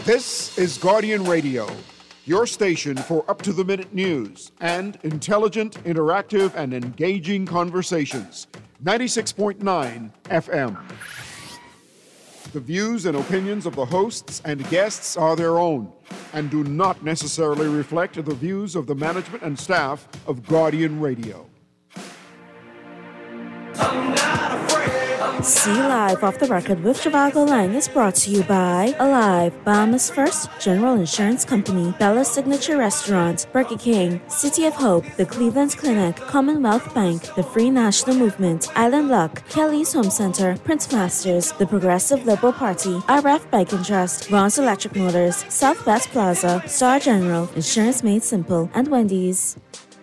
This is Guardian Radio, your station for up-to-the-minute news and intelligent, interactive, and engaging conversations. 96.9 FM. The views and opinions of the hosts and guests are their own and do not necessarily reflect the views of the management and staff of Guardian Radio. See Live Off the Record with Zhivago Lang is brought to you by Alive, Bahamas First General Insurance Company, Bella's Signature Restaurant, Burger King, City of Hope, the Cleveland Clinic, Commonwealth Bank, the Free National Movement, Island Luck, Kelly's Home Center, Prince Masters, the Progressive Liberal Party, RF Bike and Trust, Ron's Electric Motors, Southwest Plaza, Star General, Insurance Made Simple, and Wendy's.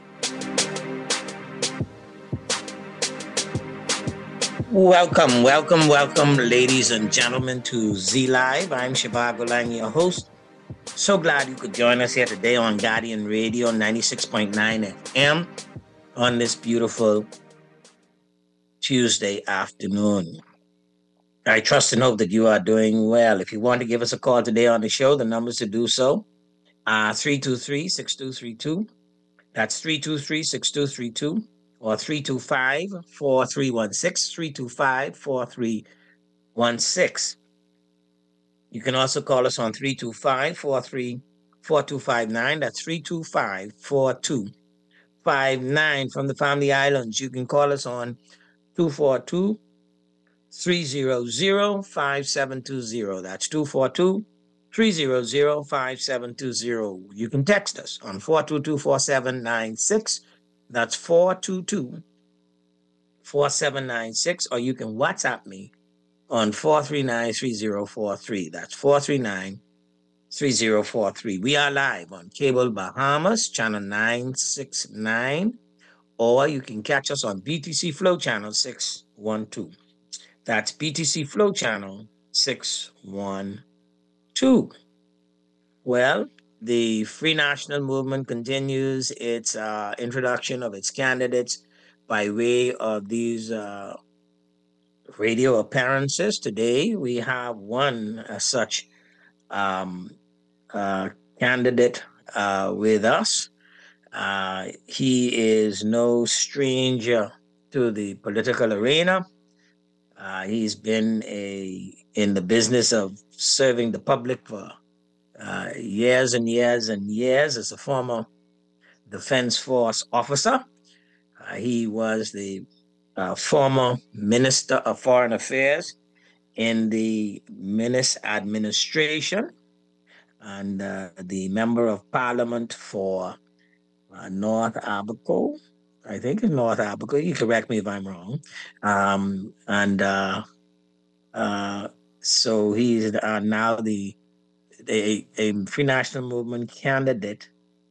Welcome, ladies and gentlemen, to Z Live. I'm Zhivago Lang, your host. So glad you could join us here today on Guardian Radio 96.9 FM on this beautiful Tuesday afternoon. I trust and hope that you are doing well. If you want to give us a call today on the show, the numbers to do so are 323-6232. That's 323-6232. Or 325-4316, 325-4316. You can also call us on 325-4259. That's 325-4259 from the Family Islands. You can call us on 242-300-5720. That's 242-300-5720. You can text us on 422-4796. That's 422-4796, or you can WhatsApp me on 439-3043. That's 439-3043. We are live on Cable Bahamas, channel 969, or you can catch us on BTC Flow channel 612. That's BTC Flow channel 612. Well, the Free National Movement continues its introduction of its candidates by way of these radio appearances. Today, we have one such candidate with us. He is no stranger to the political arena. He's been in the business of serving the public for years and years and years as a former Defense Force officer. He was the former Minister of Foreign Affairs in the Menace administration and the Member of Parliament for North Abaco. I think it's North Abaco. You correct me if I'm wrong. So he's now a Free National Movement candidate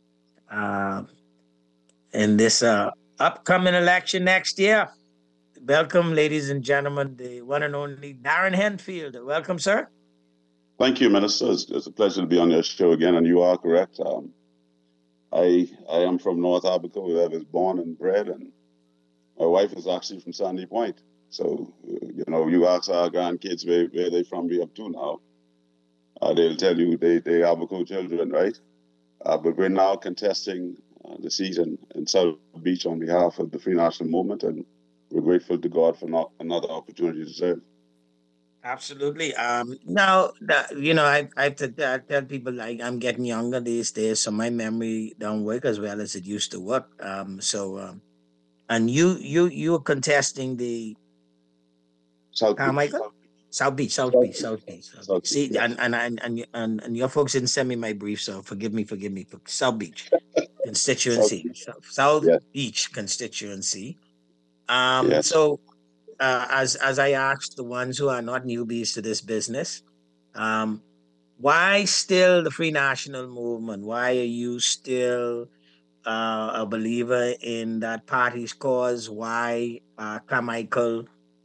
in this upcoming election next year. Welcome, ladies and gentlemen, the one and only Darren Henfield. Welcome, sir. Thank you, Minister. It's a pleasure to be on your show again, and you are correct. I am from North Abaco, where I was born and bred, and my wife is actually from Sandy Point. So, you ask our grandkids where they from, we up to now. They'll tell you they Abaco children, right? But we're now contesting the seat in South Beach on behalf of the Free National Movement, and we're grateful to God for another opportunity to serve. Absolutely. Now, I tell people like I'm getting younger these days, so my memory don't work as well as it used to work. And you were contesting the South Carmichael? South Beach. See, yes. and your folks didn't send me my brief, so forgive me. South Beach constituency, South Yes. Beach constituency. Yes. So, as I asked the ones who are not newbies to this business, why still the Free National Movement? Why are you still a believer in that party's cause? Why Carmichael?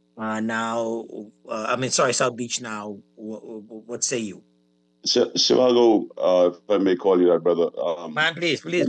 South Beach now. What say you? Zhivago, if I may call you that, brother. Man, please. Let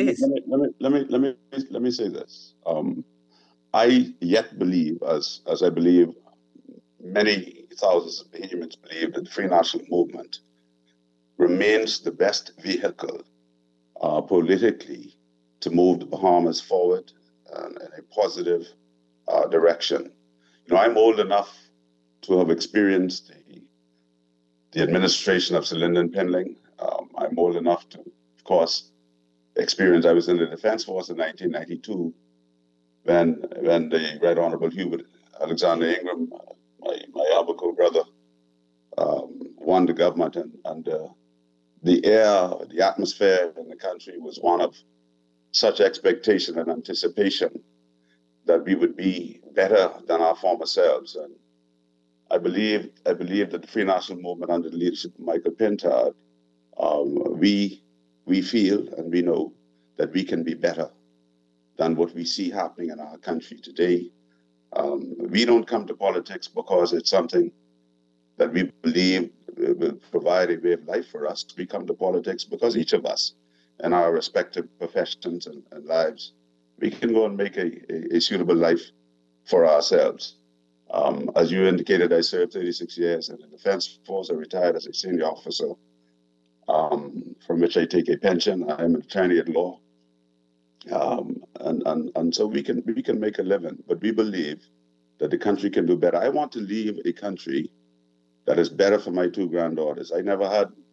me say this. I yet believe, as I believe many thousands of Bahamians believe, that the Free National Movement remains the best vehicle politically to move the Bahamas forward in a positive direction. I'm old enough to have experienced the administration of Sir Lyndon Pinling. I'm old enough to, of course, experience. I was in the Defense Force in 1992 when the Right Honorable Hubert Alexander Ingram, my Abaco brother, won the government, and the air, the atmosphere in the country was one of such expectation and anticipation that we would be better than our former selves. And I believe that the Free National Movement under the leadership of Michael Pintard, we feel and we know that we can be better than what we see happening in our country today. We don't come to politics because it's something that we believe will provide a way of life for us. We come to politics because each of us in our respective professions and lives, we can go and make a suitable life for ourselves. As you indicated, I served 36 years in the Defense Force. I retired as a senior officer, from which I take a pension. I'm an attorney at law. And so we can make a living, but we believe that the country can do better. I want to leave a country that is better for my two granddaughters. I never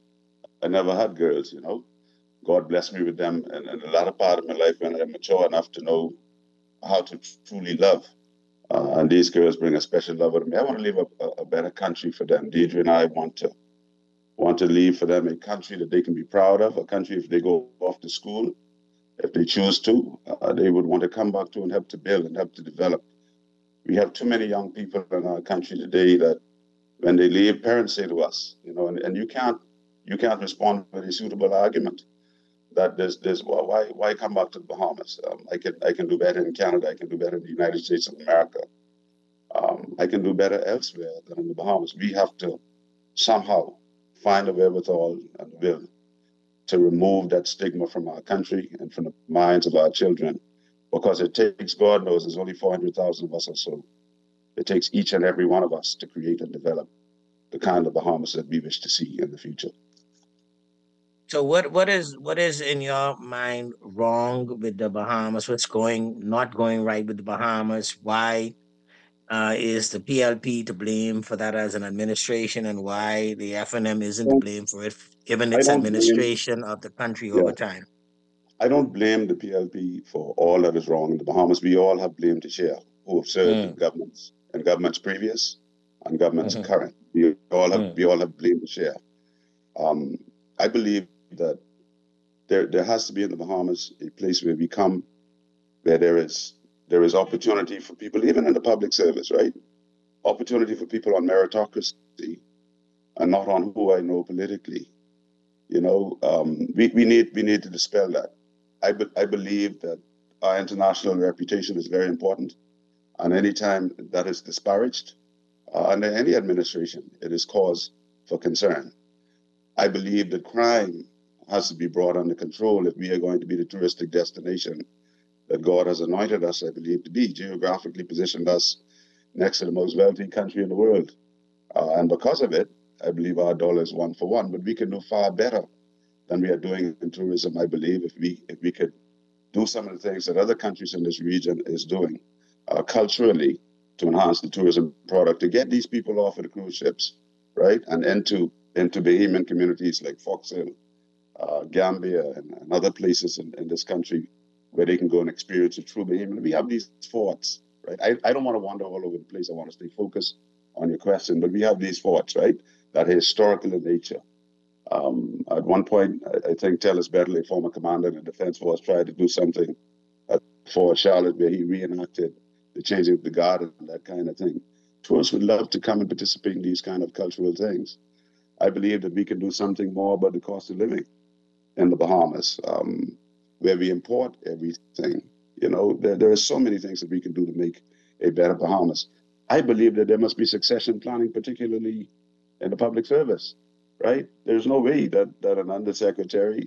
had girls, God blessed me with them in the latter part of my life when I'm mature enough to know how to truly love. And these girls bring a special love to me. I want to leave a better country for them. Deidre and I want to leave for them a country that they can be proud of, a country if they go off to school, if they choose to, they would want to come back to and help to build and help to develop. We have too many young people in our country today that when they leave, parents say to us, and you can't respond with a suitable argument that there's why come back to the Bahamas? I can do better in Canada. I can do better in the United States of America. I can do better elsewhere than in the Bahamas. We have to somehow find a wherewithal and will to remove that stigma from our country and from the minds of our children, because it takes, God knows, there's only 400,000 of us or so. It takes each and every one of us to create and develop the kind of Bahamas that we wish to see in the future. So what is in your mind wrong with the Bahamas? What's not going right with the Bahamas? Why is the PLP to blame for that as an administration, and why the FNM isn't to blame for it, given its administration of the country over time? I don't blame the PLP for all that is wrong in the Bahamas. We all have blame to share who have served in governments previous and governments current. We all have blame to share. I believe that there has to be in the Bahamas a place where we come, where there is opportunity for people, even in the public service, right? Opportunity for people on meritocracy and not on who I know politically. We need to dispel that. I believe that our international reputation is very important, and any time that is disparaged under any administration, it is cause for concern. I believe that crime has to be brought under control if we are going to be the touristic destination that God has anointed us, I believe, to be, geographically positioned us next to the most wealthy country in the world. And because of it, I believe our dollar is one for one, but we can do far better than we are doing in tourism, I believe, if we could do some of the things that other countries in this region is doing culturally to enhance the tourism product, to get these people off of the cruise ships, right, and into Bahamian communities like Fox Hill, Gambia, and other places in this country where they can go and experience a true Bahamian. We have these forts, right? I don't want to wander all over the place. I want to stay focused on your question, but we have these forts, right, that are historical in nature. At one point, I think Tellis Bedley, former commander in the Defense Force, tried to do something for Charlotte where he reenacted the changing of the guard and that kind of thing. Tourists would love to come and participate in these kind of cultural things. I believe that we can do something more about the cost of living in the Bahamas, where we import everything. There are so many things that we can do to make a better Bahamas. I believe that there must be succession planning, particularly in the public service, right? There's no way that an undersecretary,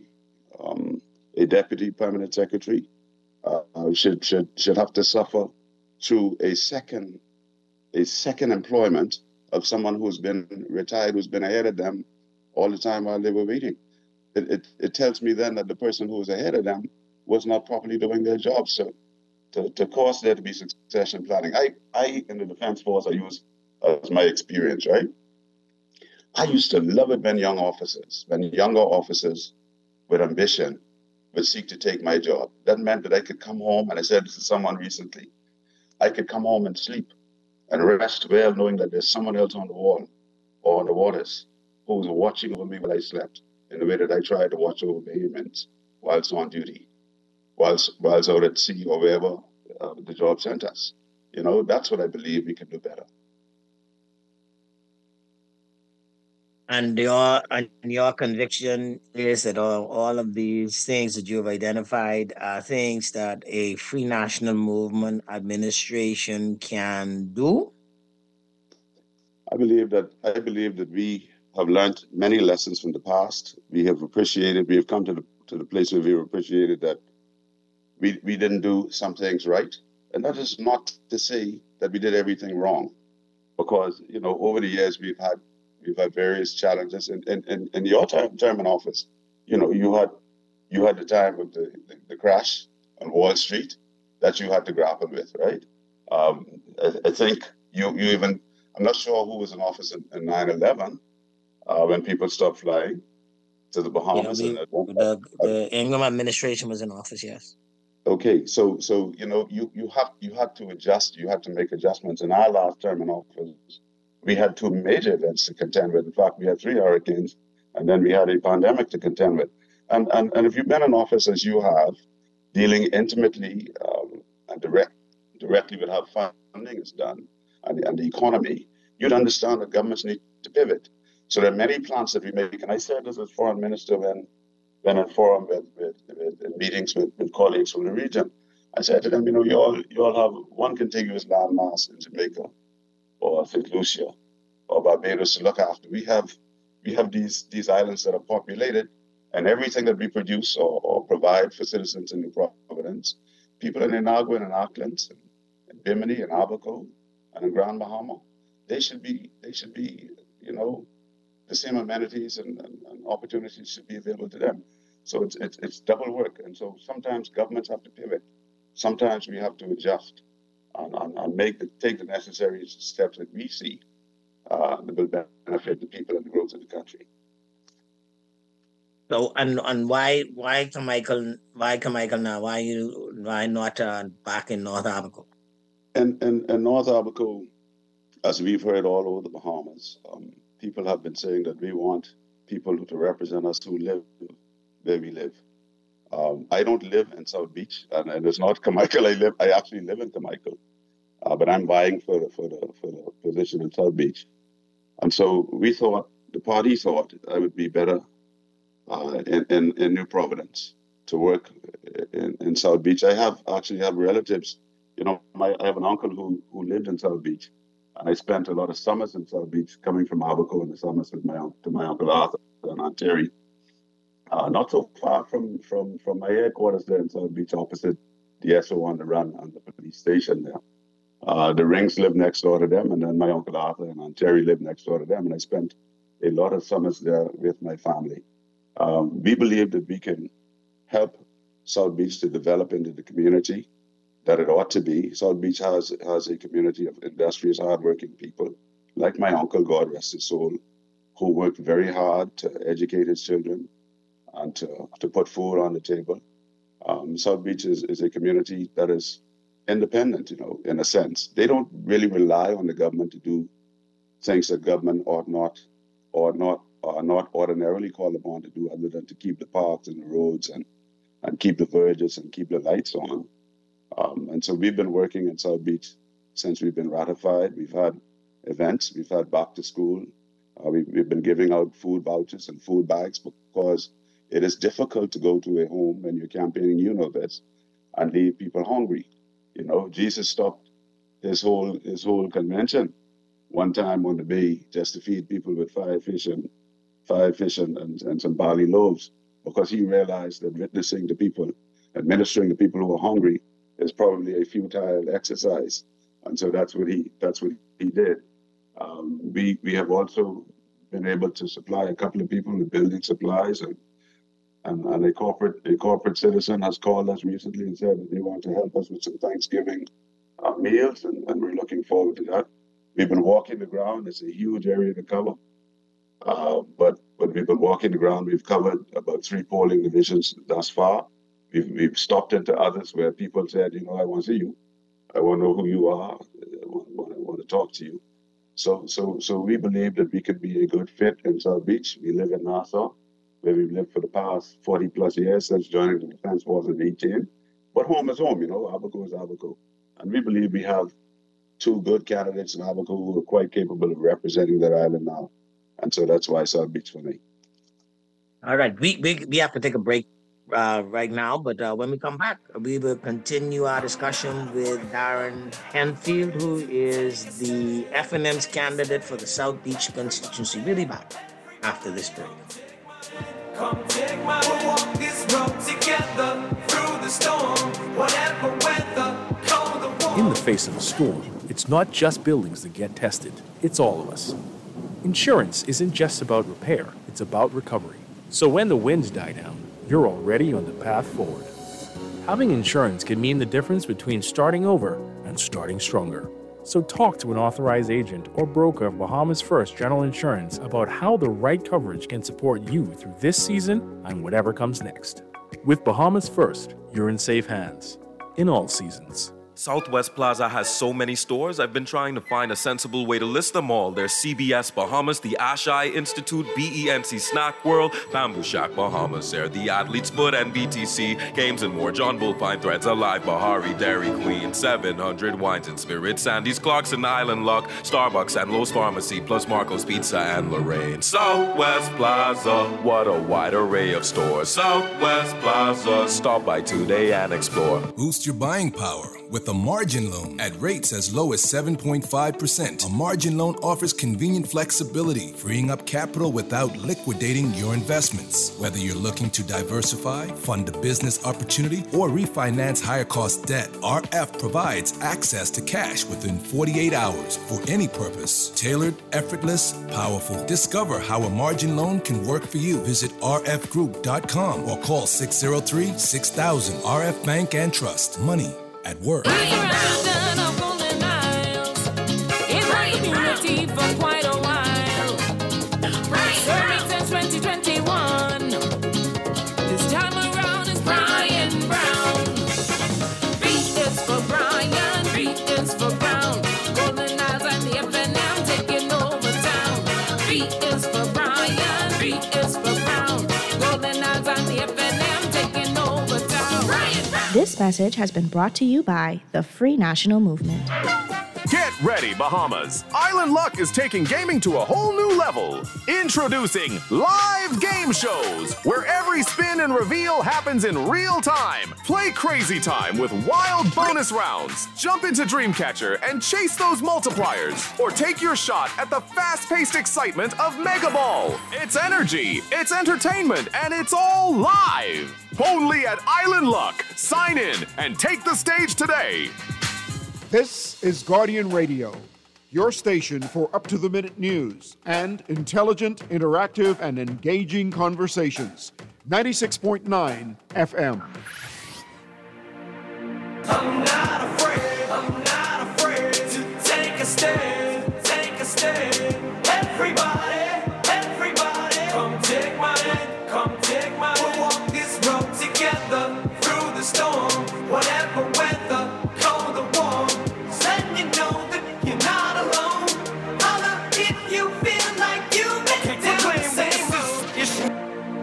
a deputy permanent secretary, should have to suffer through a second employment of someone who's been retired, who's been ahead of them all the time while they were waiting. It tells me then that the person who was ahead of them was not properly doing their job. So to cause there to be succession planning, I in the Defense Force, I use as my experience, right? I used to love it when younger officers with ambition would seek to take my job. That meant that I could come home, and I said this to someone recently, I could come home and sleep and rest well knowing that there's someone else on the wall or on the waters who was watching over me while I slept, in the way that I tried to watch over Bahamians whilst on duty, whilst out at sea or wherever the job sent us. You know, that's what I believe we can do better. And your conviction is that all of these things that you've identified are things that a free national movement administration can do? I believe that we have learned many lessons from the past. We have come to the place where we have appreciated that we didn't do some things right. And that is not to say that we did everything wrong, because, you know, over the years we've had various challenges. In your term in office, you know, you had the time of the crash on Wall Street that you had to grapple with, right? I think you even, I'm not sure who was in office in 9/11 when people stopped flying to the Bahamas. The Ingram administration was in office, yes. Okay, so you know, you have to adjust. You have to make adjustments. In our last term in office, we had two major events to contend with. In fact, we had 3 hurricanes, and then we had a pandemic to contend with. And if you've been in office as you have, dealing intimately and directly with how funding is done and the economy, you'd understand that governments need to pivot. So there are many plans that we make, and I said this as foreign minister when in forum with meetings with colleagues from the region. I said to them, you know, you all have one contiguous landmass in Jamaica or St. Lucia or Barbados to look after. We have these islands that are populated, and everything that we produce or provide for citizens in New Providence, people in Inagua and in Auckland and Bimini and Abaco and in Grand Bahama, they should be, you know, the same amenities and opportunities should be available to them. So it's double work. And so sometimes governments have to pivot. Sometimes we have to adjust and take the necessary steps that we see that will benefit the people and the growth of the country. So and why Carmichael now? Why not back in North Abaco? And North Abaco, as we've heard all over the Bahamas, people have been saying that we want people to represent us who live where we live. I don't live in South Beach, and it's not Carmichael. I actually live in Carmichael, but I'm vying for the position in South Beach. And so the party thought I would be better in New Providence to work in South Beach. I actually have relatives. You know, I have an uncle who lived in South Beach, and I spent a lot of summers in South Beach, coming from Abaco in the summers with my uncle Arthur and Aunt Terry. Not so far from my headquarters there in South Beach, opposite the SO on the run and the police station there. The Rings lived next door to them, and then my uncle Arthur and Aunt Terry lived next door to them, and I spent a lot of summers there with my family. We believe that we can help South Beach to develop into the community that it ought to be. South Beach has a community of industrious, hardworking people, like my uncle, God rest his soul, who worked very hard to educate his children and to put food on the table. South Beach is a community that is independent, you know, in a sense. They don't really rely on the government to do things that government ought not ordinarily called upon to do, other than to keep the parks and the roads and keep the verges and keep the lights on. And so we've been working in South Beach since we've been ratified. We've had events. We've had back to school. We've been giving out food vouchers and food bags, because it is difficult to go to a home when you're campaigning, you know this, and leave people hungry. You know, Jesus stopped his whole convention one time on the bay just to feed people with 5 fish and some barley loaves, because he realized that witnessing to people, administering to people who are hungry, is probably a futile exercise. And so that's what he did. We have also been able to supply a couple of people with building supplies, and a corporate citizen has called us recently and said that they want to help us with some Thanksgiving meals, and we're looking forward to that. We've been walking the ground. It's a huge area to cover, but we've been walking the ground. We've covered about 3 polling divisions thus far. We've stopped into others where people said, I want to see you. I want to know who you are. I want to talk to you. So we believe that we could be a good fit in South Beach. We live in Nassau, where we've lived for the past 40 plus years since joining the Defense Force in 18. But home is home, Abaco is Abaco. And we believe we have 2 good candidates in Abaco who are quite capable of representing that island now. And so that's why South Beach for me. All right, we have to take a break right now, but when we come back, we will continue our discussion with Darren Henfield, who is the FNM's candidate for the South Beach constituency. We'll be back after this break. Come take my hand, walk this road together through the storm, whatever weather, cold or warm. In the face of a storm, it's not just buildings that get tested, it's all of us. Insurance isn't just about repair, it's about recovery. So when the winds die down, you're already on the path forward. Having insurance can mean the difference between starting over and starting stronger. So talk to an authorized agent or broker of Bahamas First General Insurance about how the right coverage can support you through this season and whatever comes next. With Bahamas First, you're in safe hands in all seasons. Southwest Plaza has so many stores, I've been trying to find a sensible way to list them all. There's CBS Bahamas, the Ashai Institute, BENC Snack World, Bamboo Shack Bahamas, there, the Athlete's Foot and BTC, Games and More, John Bull Fine Threads, Alive Bahari, Dairy Queen, 700 Wines and Spirits, Sandy's Clarkson Island Luck, Starbucks and Lowe's Pharmacy, plus Marco's Pizza and Lorraine. Southwest Plaza, what a wide array of stores. Southwest Plaza, stop by today and explore. Boost your buying power with a margin loan at rates as low as 7.5%. A margin loan offers convenient flexibility, freeing up capital without liquidating your investments. Whether you're looking to diversify, fund a business opportunity, or refinance higher cost debt, RF provides access to cash within 48 hours for any purpose. Tailored, effortless, powerful. Discover how a margin loan can work for you. Visit rfgroup.com or call 603-6000. RF Bank and Trust. Money at work. This message has been brought to you by the Free National Movement. Get ready, Bahamas! Island Luck is taking gaming to a whole new level. Introducing live game shows, where every spin and reveal happens in real time. Play Crazy Time with wild bonus rounds. Jump into Dreamcatcher and chase those multipliers. Or take your shot at the fast-paced excitement of Mega Ball. It's energy, it's entertainment, and it's all live. Only at Island Luck. Sign in and take the stage today. This is Guardian Radio, your station for up-to-the-minute news and intelligent, interactive, and engaging conversations. 96.9 FM. I'm not afraid to take a stand, Everybody, come take my hand, we'll walk this road together through the storm, whatever weather, cold or warm. Letting you know that you're not alone. Holla if you feel like you've been down the same road.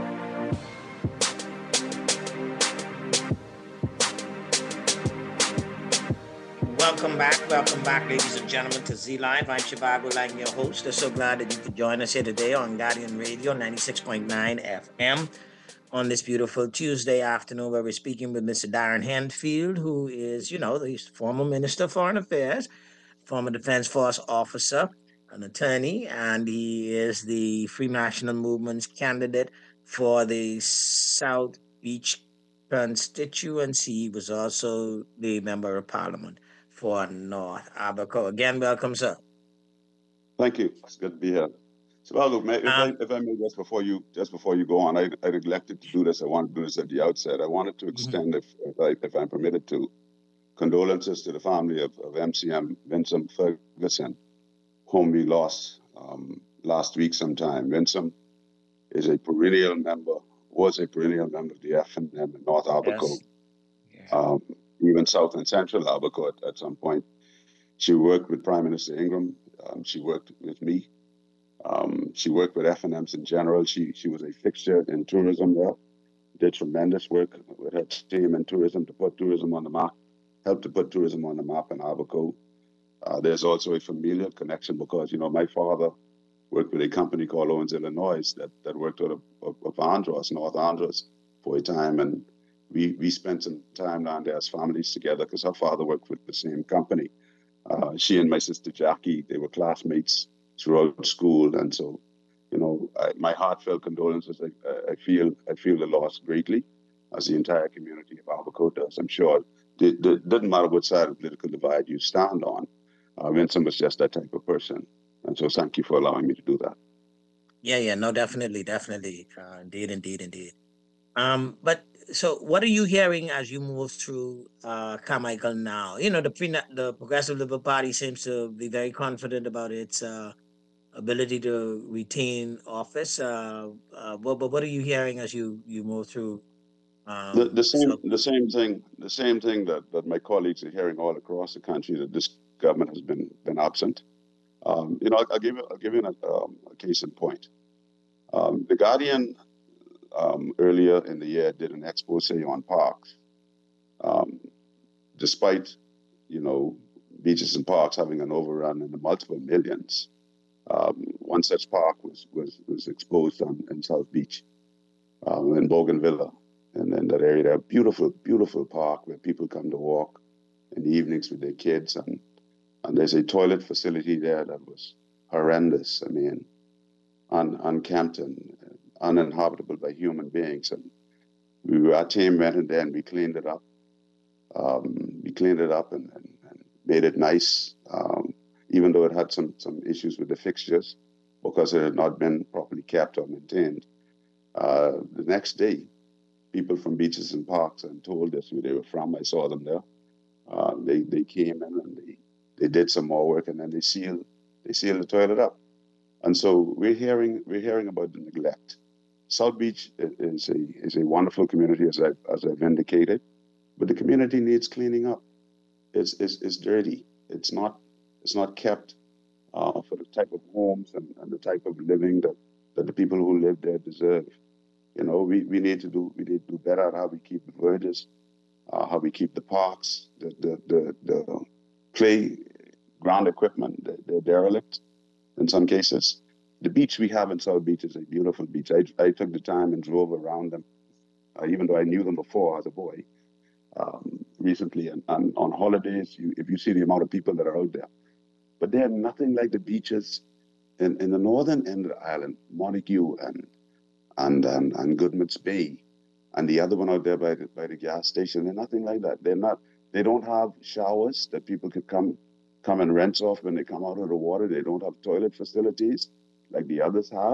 Welcome back, ladies and gentlemen, to Z Live. I'm Shivago Lang, your host. I'm so glad that you could join us here today on Guardian Radio 96.9 FM on this beautiful Tuesday afternoon, where we're speaking with Mr. Darren Henfield, who is, the former Minister of Foreign Affairs, former Defense Force officer, an attorney, and he is the Free National Movement's candidate for the South Beach constituency. He was also the Member of Parliament for North Abaco. Again, welcome, sir. Thank you. It's good to be here. Well, Um, if I may, just before you go on, I neglected to do this. I wanted to do this at the outset. I wanted to mhm. extend, if I'm permitted to, condolences to the family of MCM Vincent Ferguson, whom we lost last week sometime. Vincent is a perennial member, was a perennial member of the F&M in North Abaco, Yes. Yeah. even South and Central Abaco at some point. She worked with Prime Minister Ingram. She worked with me. She worked with F&Ms in general. She was a fixture in tourism there. Did tremendous work with her team in tourism to put tourism on the map, helped to put tourism on the map in Abaco. There's also a familial connection because, my father worked with a company called Owens, Illinois that worked out of Andros, North Andros, for a time. And we spent some time down there as families together because her father worked with the same company. She and my sister Jackie, they were classmates throughout school. And so, my heartfelt condolences. I feel the loss greatly, as the entire community of Abaco does. I'm sure it doesn't matter what side of the political divide you stand on. Vincent was just that type of person. And so thank you for allowing me to do that. Yeah. No, definitely. Indeed. But so what are you hearing as you move through Carmichael now? The Progressive Liberal Party seems to be very confident about its ability to retain office. But what are you hearing as you move through? The So same thing that my colleagues are hearing all across the country, that this government has been absent. I'll give you a case in point. The Guardian earlier in the year did an expose on parks. Despite, beaches and parks having an overrun in the multiple millions, one such park was exposed in South Beach, in Bougainville, and in that area. A beautiful park where people come to walk in the evenings with their kids, and there's a toilet facility there that was horrendous. I mean, unkempt and uninhabitable by human beings. And our team went in there and we cleaned it up. And made it nice, even though it had some issues with the fixtures because it had not been properly kept or maintained. The next day, people from beaches and parks and told us where they were from. I saw them there. They came in and they did some more work, and then they sealed the toilet up. And so we're hearing about the neglect. South Beach is a wonderful community, as I've indicated, but the community needs cleaning up. It's dirty. It's not kept for the type of homes and the type of living that the people who live there deserve. We need to do better at how we keep the verges, how we keep the parks, the play ground equipment, they're derelict in some cases. The beach we have in South Beach is a beautiful beach. I took the time and drove around them, even though I knew them before as a boy. Recently, and on holidays, if you see the amount of people that are out there, but they're nothing like the beaches in the northern end of the island, Montague and Goodman's Bay, and the other one out there by the gas station. They're nothing like that. They don't have showers that people could come and rinse off when they come out of the water. They don't have toilet facilities like the others have.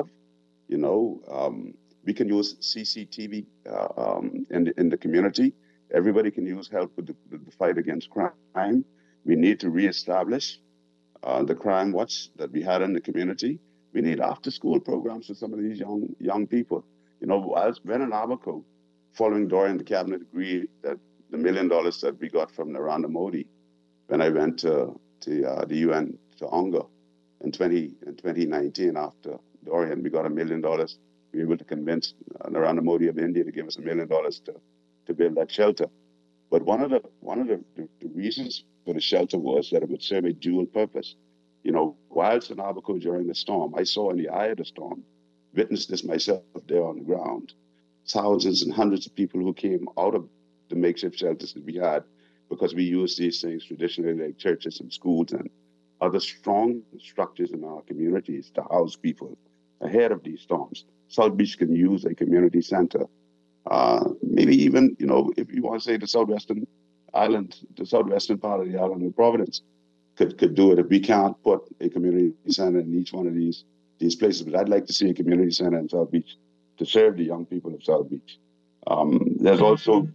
We can use CCTV in the community. Everybody can use help with the fight against crime. We need to reestablish the crime watch that we had in the community. We need after-school programs for some of these young people. When in Abaco, following Dorian, the cabinet agreed that the $1 million that we got from Narendra Modi when I went to the UN to UNGA in 2019 after Dorian, we got $1 million. We were able to convince Narendra Modi of India to give us $1 million to build that shelter. But one of the reasons for the shelter was that it would serve a dual purpose. Whilst in Abaco during the storm, I saw in the eye of the storm, witnessed this myself there on the ground, thousands and hundreds of people who came out of the makeshift shelters that we had, because we use these things traditionally like churches and schools and other strong structures in our communities to house people ahead of these storms. South Beach can use a community center. Maybe even, if you want to say the southwestern part of the island of Providence could do it. If we can't put a community center in each one of these these places. But I'd like to see a community center in South Beach to serve the young people of South Beach. There's also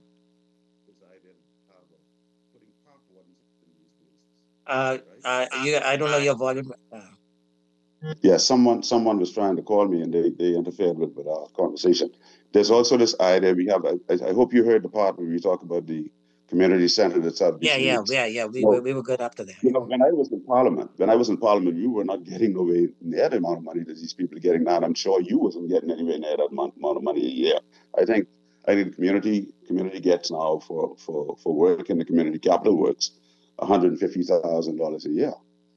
I don't know your volume. Yeah, someone was trying to call me and they interfered with our conversation. There's also this idea we have. I hope you heard the part where we talk about the community center that's South Beach. Yeah. We were good up to that. When I was in Parliament, we were not getting nowhere near the amount of money that these people are getting now. And I'm sure you wasn't getting anywhere near that amount of money a year. I think the community gets now for work in the community capital works $150,000 a year.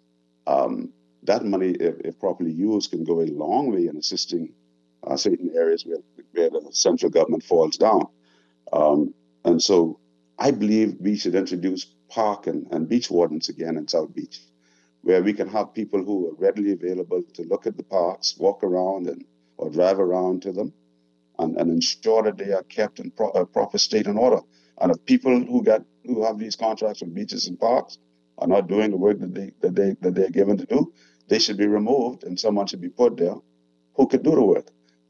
That money, if properly used, can go a long way in assisting certain areas where the central government falls down. And so I believe we should introduce park and beach wardens again in South Beach, where we can have people who are readily available to look at the parks, walk around or drive around to them, and ensure that they are kept in proper state and order. And if people who have these contracts with beaches and parks are not doing the work that they're given to do, they should be removed, and someone should be put there who could do the work.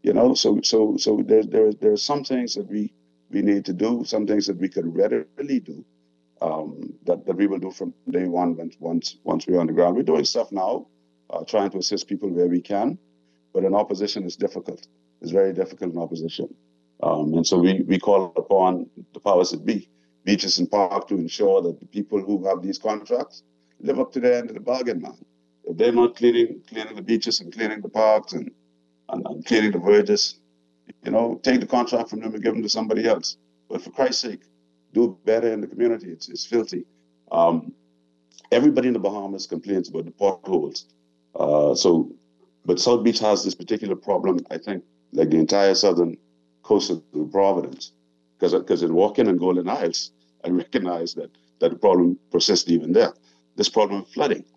So there's some things that we need to do, some things that we could readily do, that we will do from day one once we're on the ground. We're doing stuff now, trying to assist people where we can, but in opposition is difficult. It's very difficult in opposition. And so we call upon the powers that be, beaches and parks, to ensure that the people who have these contracts live up to their end of the bargain, man. If they're not cleaning the beaches and cleaning the parks and cleaning the verges, take the contract from them and give them to somebody else. But for Christ's sake, do better in the community. It's filthy. Everybody in the Bahamas complains about the potholes. But South Beach has this particular problem, I think, like the entire southern coast of Providence. Because in Walking and Golden Isles, I recognize that the problem persists even there. This problem of flooding.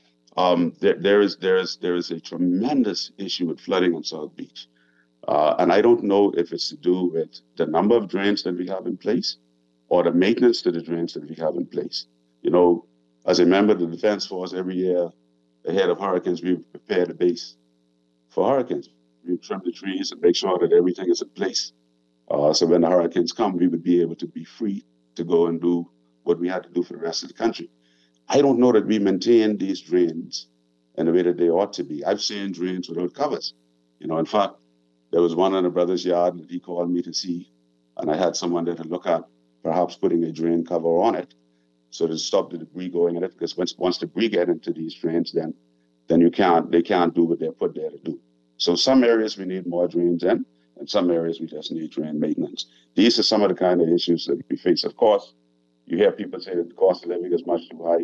There is a tremendous issue with flooding on South Beach. And I don't know if it's to do with the number of drains that we have in place or the maintenance to the drains that we have in place. As a member of the Defense Force, every year ahead of hurricanes, we prepare the base for hurricanes. We trim the trees and make sure that everything is in place. So when the hurricanes come, we would be able to be free to go and do what we had to do for the rest of the country. I don't know that we maintain these drains in the way that they ought to be. I've seen drains without covers. In fact, there was one in a brother's yard that he called me to see, and I had someone there to look at perhaps putting a drain cover on it so to stop the debris going in it, because once debris get into these drains, then they can't do what they're put there to do. So some areas we need more drains in, and some areas we just need drain maintenance. These are some of the kind of issues that we face. Of course, you hear people say that the cost of living is much too high.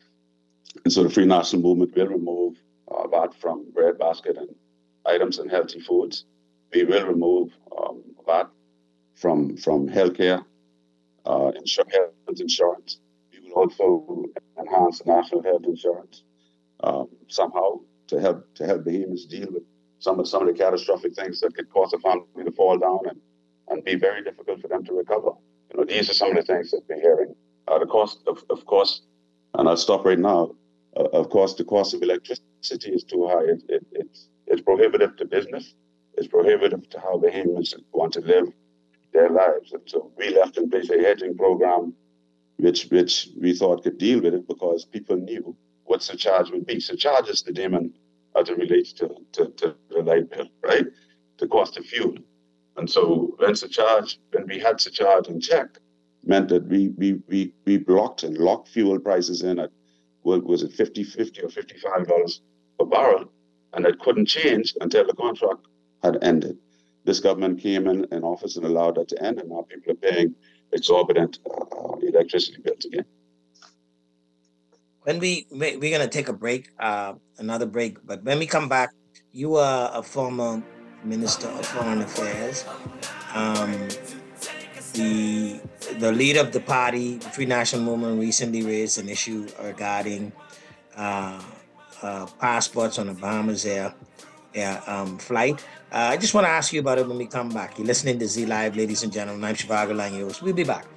And so the Free National Movement will remove VAT from breadbasket and items and healthy foods. We will remove VAT from healthcare, health insurance. We will also enhance national health insurance somehow to help Bahamians deal with some of the catastrophic things that could cause a family to fall down and be very difficult for them to recover. These are some of the things that we're hearing. The cost, of course, and I'll stop right now. Of course, the cost of electricity is too high. It's prohibitive to business. It's prohibitive to how Bahamians want to live their lives. And so we left in place a hedging program, which we thought could deal with it because people knew what surcharge would be. Surcharge is the demon as it relates to the light bill, right? The cost of fuel. And so when we had surcharge in check, meant that we blocked and locked fuel prices in at, was it $50 or $55 per barrel, and that couldn't change until the contract had ended. This government came in office and allowed that to end, and now people are paying exorbitant electricity bills again. When we're going to take a break, another break, but when we come back, you are a former Minister of Foreign Affairs. The leader of the party, the Free National Movement, recently raised an issue regarding passports on the Bahamas Air flight. I just want to ask you about it when we come back. You're listening to Z Live, ladies and gentlemen. I'm Shivago Lanyos. We'll be back.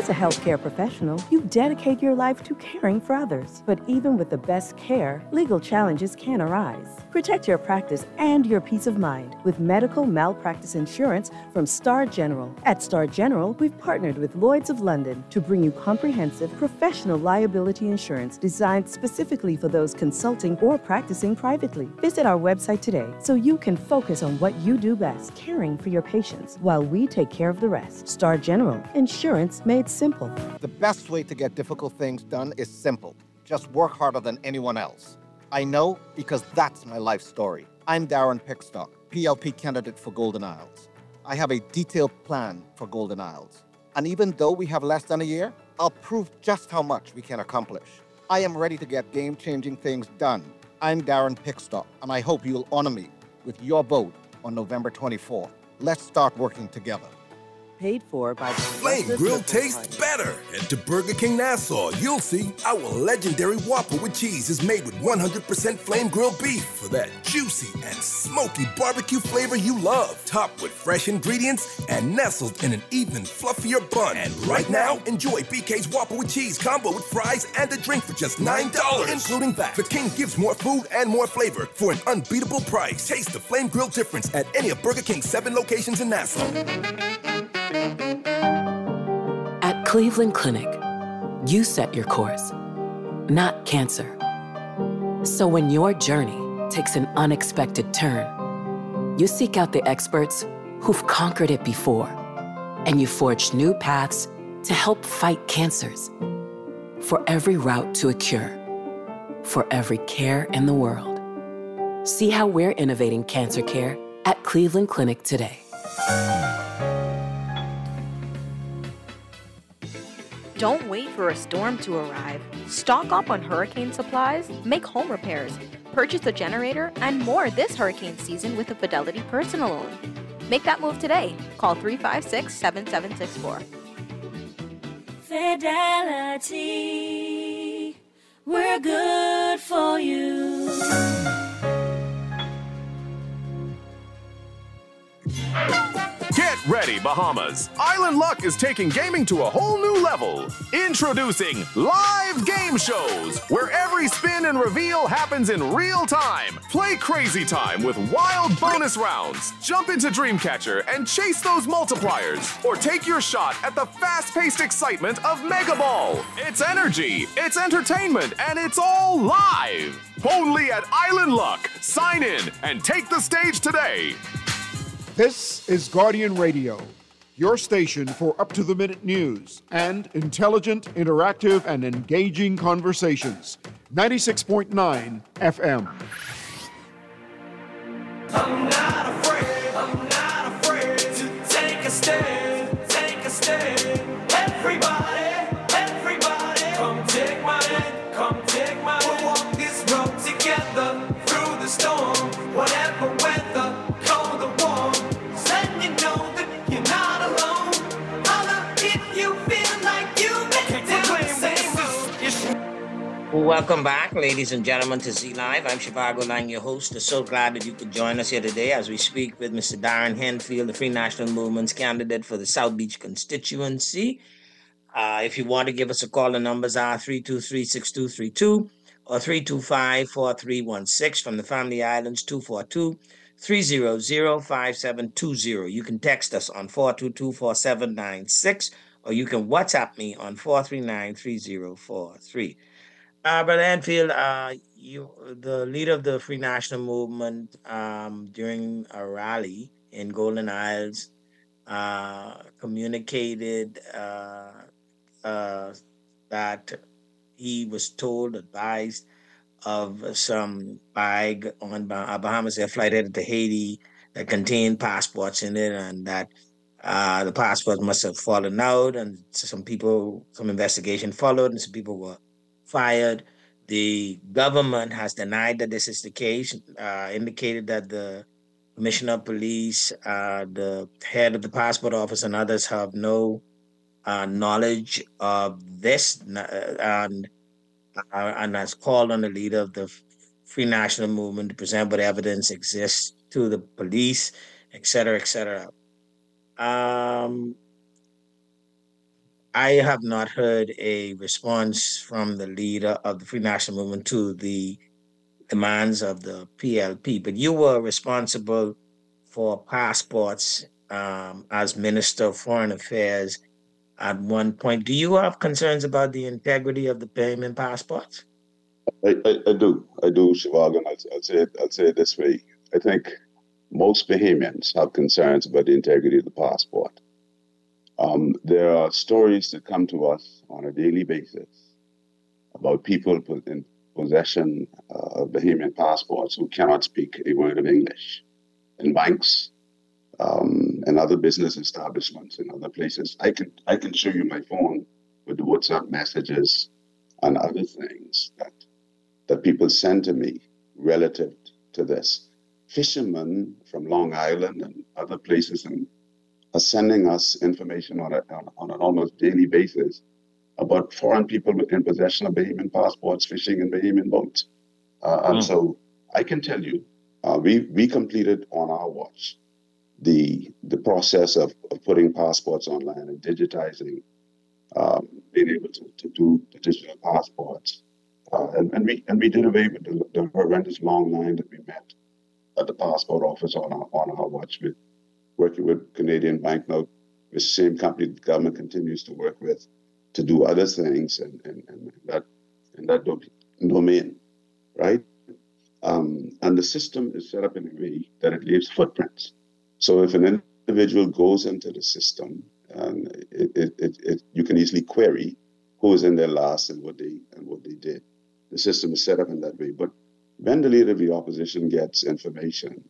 As a healthcare professional, you dedicate your life to caring for others. But even with the best care, legal challenges can arise. Protect your practice and your peace of mind with medical malpractice insurance from Star General. At Star General, we've partnered with Lloyd's of London to bring you comprehensive professional liability insurance designed specifically for those consulting or practicing privately. Visit our website today so you can focus on what you do best, caring for your patients, while we take care of the rest. Star General, insurance made simple. The best way to get difficult things done is simple. Just work harder than anyone else. I know because that's my life story. I'm Darren Pickstock, PLP candidate for Golden Isles. I have a detailed plan for Golden Isles. And even though we have less than a year, I'll prove just how much we can accomplish. I am ready to get game-changing things done. I'm Darren Pickstock, and I hope you'll honor me with your vote on November 24th. Let's start working together. Paid for by the Flame Grill tastes better. Head to Burger King Nassau. You'll see our legendary Whopper with cheese is made with 100% flame grilled beef for that juicy and smoky barbecue flavor you love. Topped with fresh ingredients and nestled in an even fluffier bun. And right now, enjoy BK's Whopper with cheese combo with fries and a drink for just $9, including that. The King gives more food and more flavor for an unbeatable price. Taste the flame grill difference at any of Burger King's 7 locations in Nassau. At Cleveland Clinic, you set your course, not cancer. So when your journey takes an unexpected turn, you seek out the experts who've conquered it before, and you forge new paths to help fight cancers. For every route to a cure, for every care in the world. See how we're innovating cancer care at Cleveland Clinic today. Don't wait for a storm to arrive. Stock up on hurricane supplies, make home repairs, purchase a generator, and more this hurricane season with a Fidelity personal loan. Make that move today. Call 356-7764. Fidelity, we're good for you. Get ready, Bahamas! Island Luck is taking gaming to a whole new level. Introducing live game shows, where every spin and reveal happens in real time. Play Crazy Time with wild bonus rounds. Jump into Dreamcatcher and chase those multipliers. Or take your shot at the fast-paced excitement of Mega Ball. It's energy, it's entertainment, and it's all live. Only at Island Luck. Sign in and take the stage today. This is Guardian Radio, your station for up-to-the-minute news and intelligent, interactive, and engaging conversations. 96.9 FM. I'm not afraid to take a stand, take a stand. Everybody, come take my hand, come take my hand. We'll walk this road together through the storm, whatever weather, cold or warm. Letting you know that you're not alone. Holla if you feel like you've been down the same road. Welcome back, ladies and gentlemen, to Z Live. I'm Shivago Lang, your host. So glad that you could join us here today as we speak with Mr. Darren Henfield, the Free National Movement's candidate for the South Beach constituency. If you want to give us a call, the numbers are 323-6232 or 325-4316. From the Family Islands, 242-300-5720. You can text us on 422-4796, or you can WhatsApp me on 439-3043. Brother Enfield, you, the leader of the Free National Movement, during a rally in Golden Isles, communicated that he was advised of some bag on Bahamas Air flight headed to Haiti that contained passports in it, and that the passports must have fallen out, and some investigation followed, and some people were fired. The government has denied that this is the case, indicated that the Commissioner of Police, the head of the passport office, and others have no knowledge of this, and has called on the leader of the Free National Movement to present what evidence exists to the police, et cetera, et cetera. I have not heard a response from the leader of the Free National Movement to the demands of the PLP, but you were responsible for passports as Minister of Foreign Affairs at one point. Do you have concerns about the integrity of the Bahamian passports? I do, Shivago, and I'll say it this way. I think most Bahamians have concerns about the integrity of the passport. There are stories that come to us on a daily basis about people in possession of Bahamian passports who cannot speak a word of English in banks and other business establishments in other places. I can show you my phone with the WhatsApp messages and other things that people send to me relative to this. Fishermen from Long Island and other places are sending us information on an almost daily basis about foreign people in possession of Bahamian passports fishing in Bahamian boats. And so I can tell you, we completed on our watch the process of putting passports online and digitizing, being able to do the digital passports. And we did away with the horrendous long line that we met at the passport office on our watch, with working with Canadian Banknote, the same company the government continues to work with to do other things in that domain, right? And the system is set up in a way that it leaves footprints. So if an individual goes into the system, and you can easily query who was in there last and what they did. The system is set up in that way. But when the leader of the opposition gets information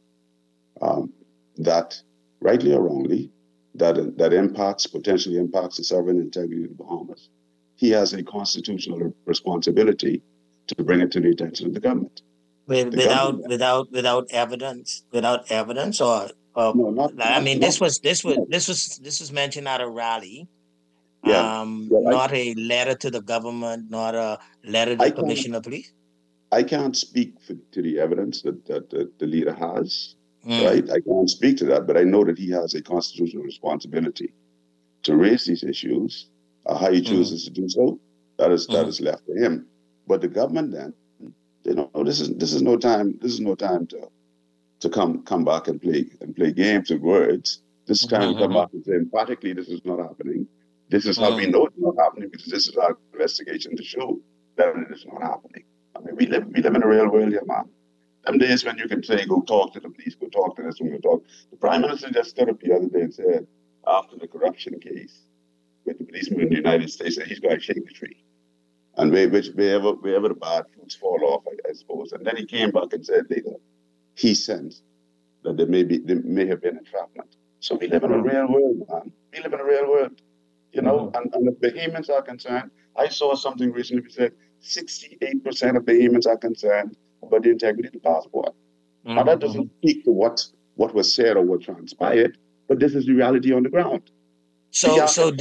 that, rightly or wrongly, that potentially impacts the sovereign integrity of the Bahamas, he has a constitutional responsibility to bring it to the attention of the government. Without evidence, or no, this was mentioned at a rally. Not a letter to the government, not a letter to the Commissioner of Police. I can't speak to the evidence that the leader has, right? I can't speak to that, but I know that he has a constitutional responsibility to raise these issues. How he chooses to do so, that is left to him. But the government then, this is no time to come back and play games with words. This is time to come back and say emphatically, this is not happening. This is how we know it's not happening, because this is our investigation to show that it is not happening. I mean, we live in a real world here, man. Them days when you can say, go talk to the police, go talk to this, and go talk. The Prime Minister just stood up the other day and said, after the corruption case with the policemen in the United States, that he's going to shake the tree. And wherever the bad fruits fall off, I suppose. And then he came back and said later, he sensed that there may have been entrapment. So we live in a real world, man. We live in a real world. And if Bahamians are concerned, I saw something recently that said 68% of Bahamians are concerned about the integrity of the passport. Now that doesn't speak to what was said or what transpired, but this is the reality on the ground. So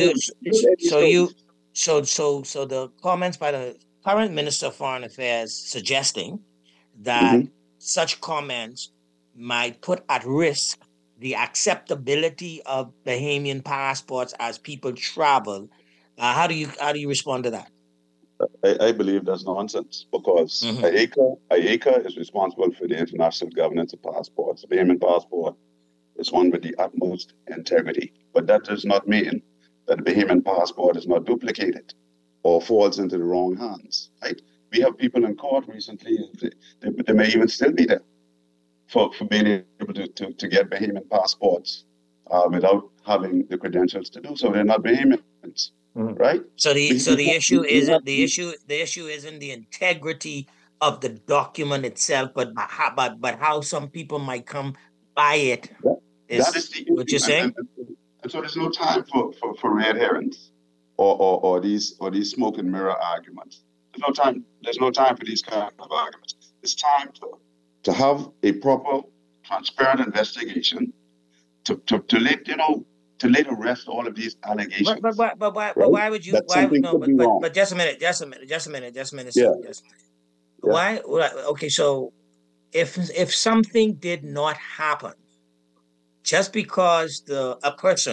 the comments by the current Minister of Foreign Affairs suggesting that such comments might put at risk the acceptability of Bahamian passports as people travel. How do you respond to that? I believe that's nonsense, because IACA is responsible for the international governance of passports. The Bahamian passport is one with the utmost integrity, but that does not mean that the Bahamian passport is not duplicated or falls into the wrong hands. Right? We have people in court recently, they may even still be there for being able to get Bahamian passports without having the credentials to do so. They're not Bahamians, right? So the issue isn't the integrity of the document itself, but how some people might come by it. That is the what you're saying. And so there's no time for red herrings or these smoke and mirror arguments. There's no time for these kind of arguments. It's time to have a proper, transparent investigation to lay to rest all of these allegations. But why would you? But just a minute. Yeah. Why? Okay, so if something did not happen, just because a person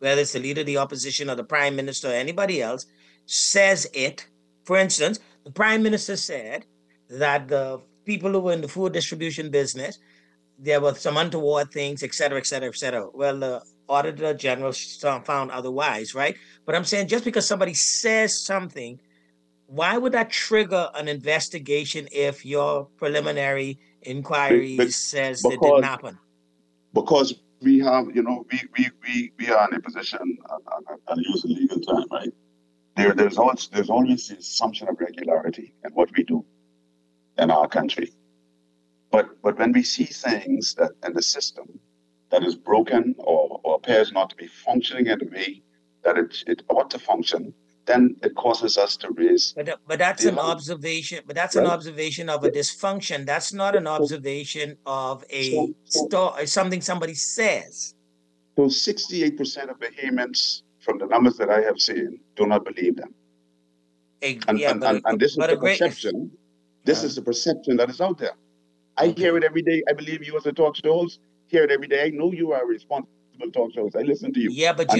whether it's the leader of the opposition or the prime minister or anybody else, says it. For instance, the prime minister said that the people who were in the food distribution business, there were some untoward things, et cetera, et cetera, et cetera. Well, the Auditor General found otherwise, right? But I'm saying just because somebody says something, why would that trigger an investigation if your preliminary inquiry says it didn't happen? Because we have, we are in a position, I'll use a legal term, right? There's always the assumption of regularity in what we do in our country. But when we see things that in the system that is broken or appears not to be functioning in the way that it ought to function, then it causes us to raise. But that's an observation. But that's an observation of a dysfunction. That's not an observation of something somebody says. So 68% of Bahamians, from the numbers that I have seen, do not believe them. And this is the perception. This is the perception that is out there. I hear it every day. I believe you as a talk show host hear it every day. I know you are a responsible talk show host. I listen to you. Yeah, but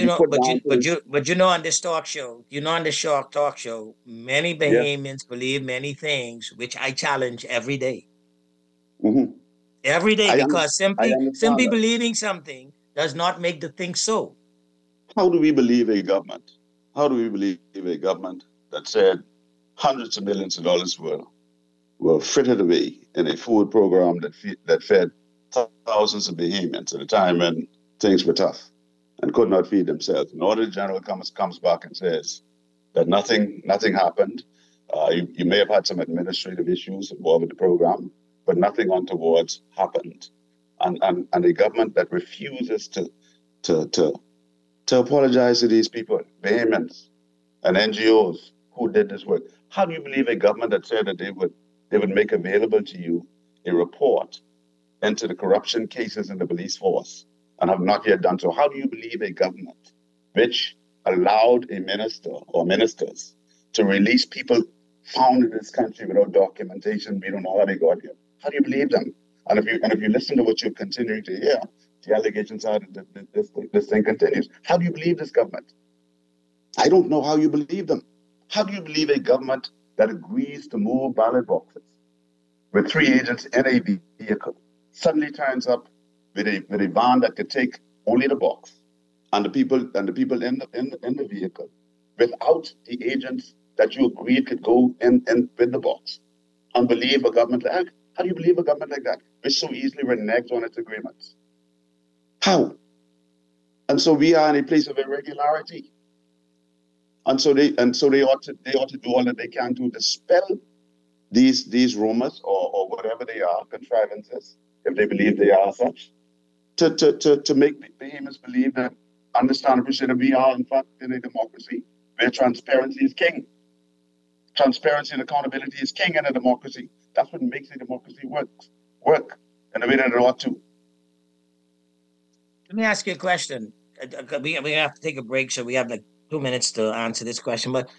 you know, on this talk show, on the talk show, many Bahamians believe many things, which I challenge every day. Mm-hmm. Every day, because simply believing something does not make the thing so. How do we believe a government? How do we believe a government that said hundreds of millions of dollars were frittered away in a food program that fed thousands of Bahamians at a time when things were tough and could not feed themselves? And Auditor General comes back and says that nothing happened. You may have had some administrative issues involved with the program, but nothing untoward happened. And a government that refuses to apologize to these people, Bahamians and NGOs who did this work. How do you believe a government that said that they would make available to you a report into the corruption cases in the police force and have not yet done so? How do you believe a government which allowed a minister or ministers to release people found in this country without documentation? We don't know how they got here. How do you believe them? And if you listen to what you're continuing to hear, the allegations are that this thing continues. How do you believe this government? I don't know how you believe them. How do you believe a government that agrees to move ballot boxes with 3 agents in a vehicle suddenly turns up with a van that could take only the box and the people in the vehicle without the agents that you agreed could go in with the box, and believe a government like that? How do you believe a government like that, which so easily reneges on its agreements? How? And so we are in a place of irregularity. And so they ought to do all that they can to dispel these rumors or whatever they are, contrivances, if they believe they are such, to make Bahamians believe that, understand, appreciate that we are in fact in a democracy where transparency is king. Transparency and accountability is king in a democracy. That's what makes a democracy work in the way that it ought to. Let me ask you a question. We have to take a break, so we have like 2 minutes to answer this question. But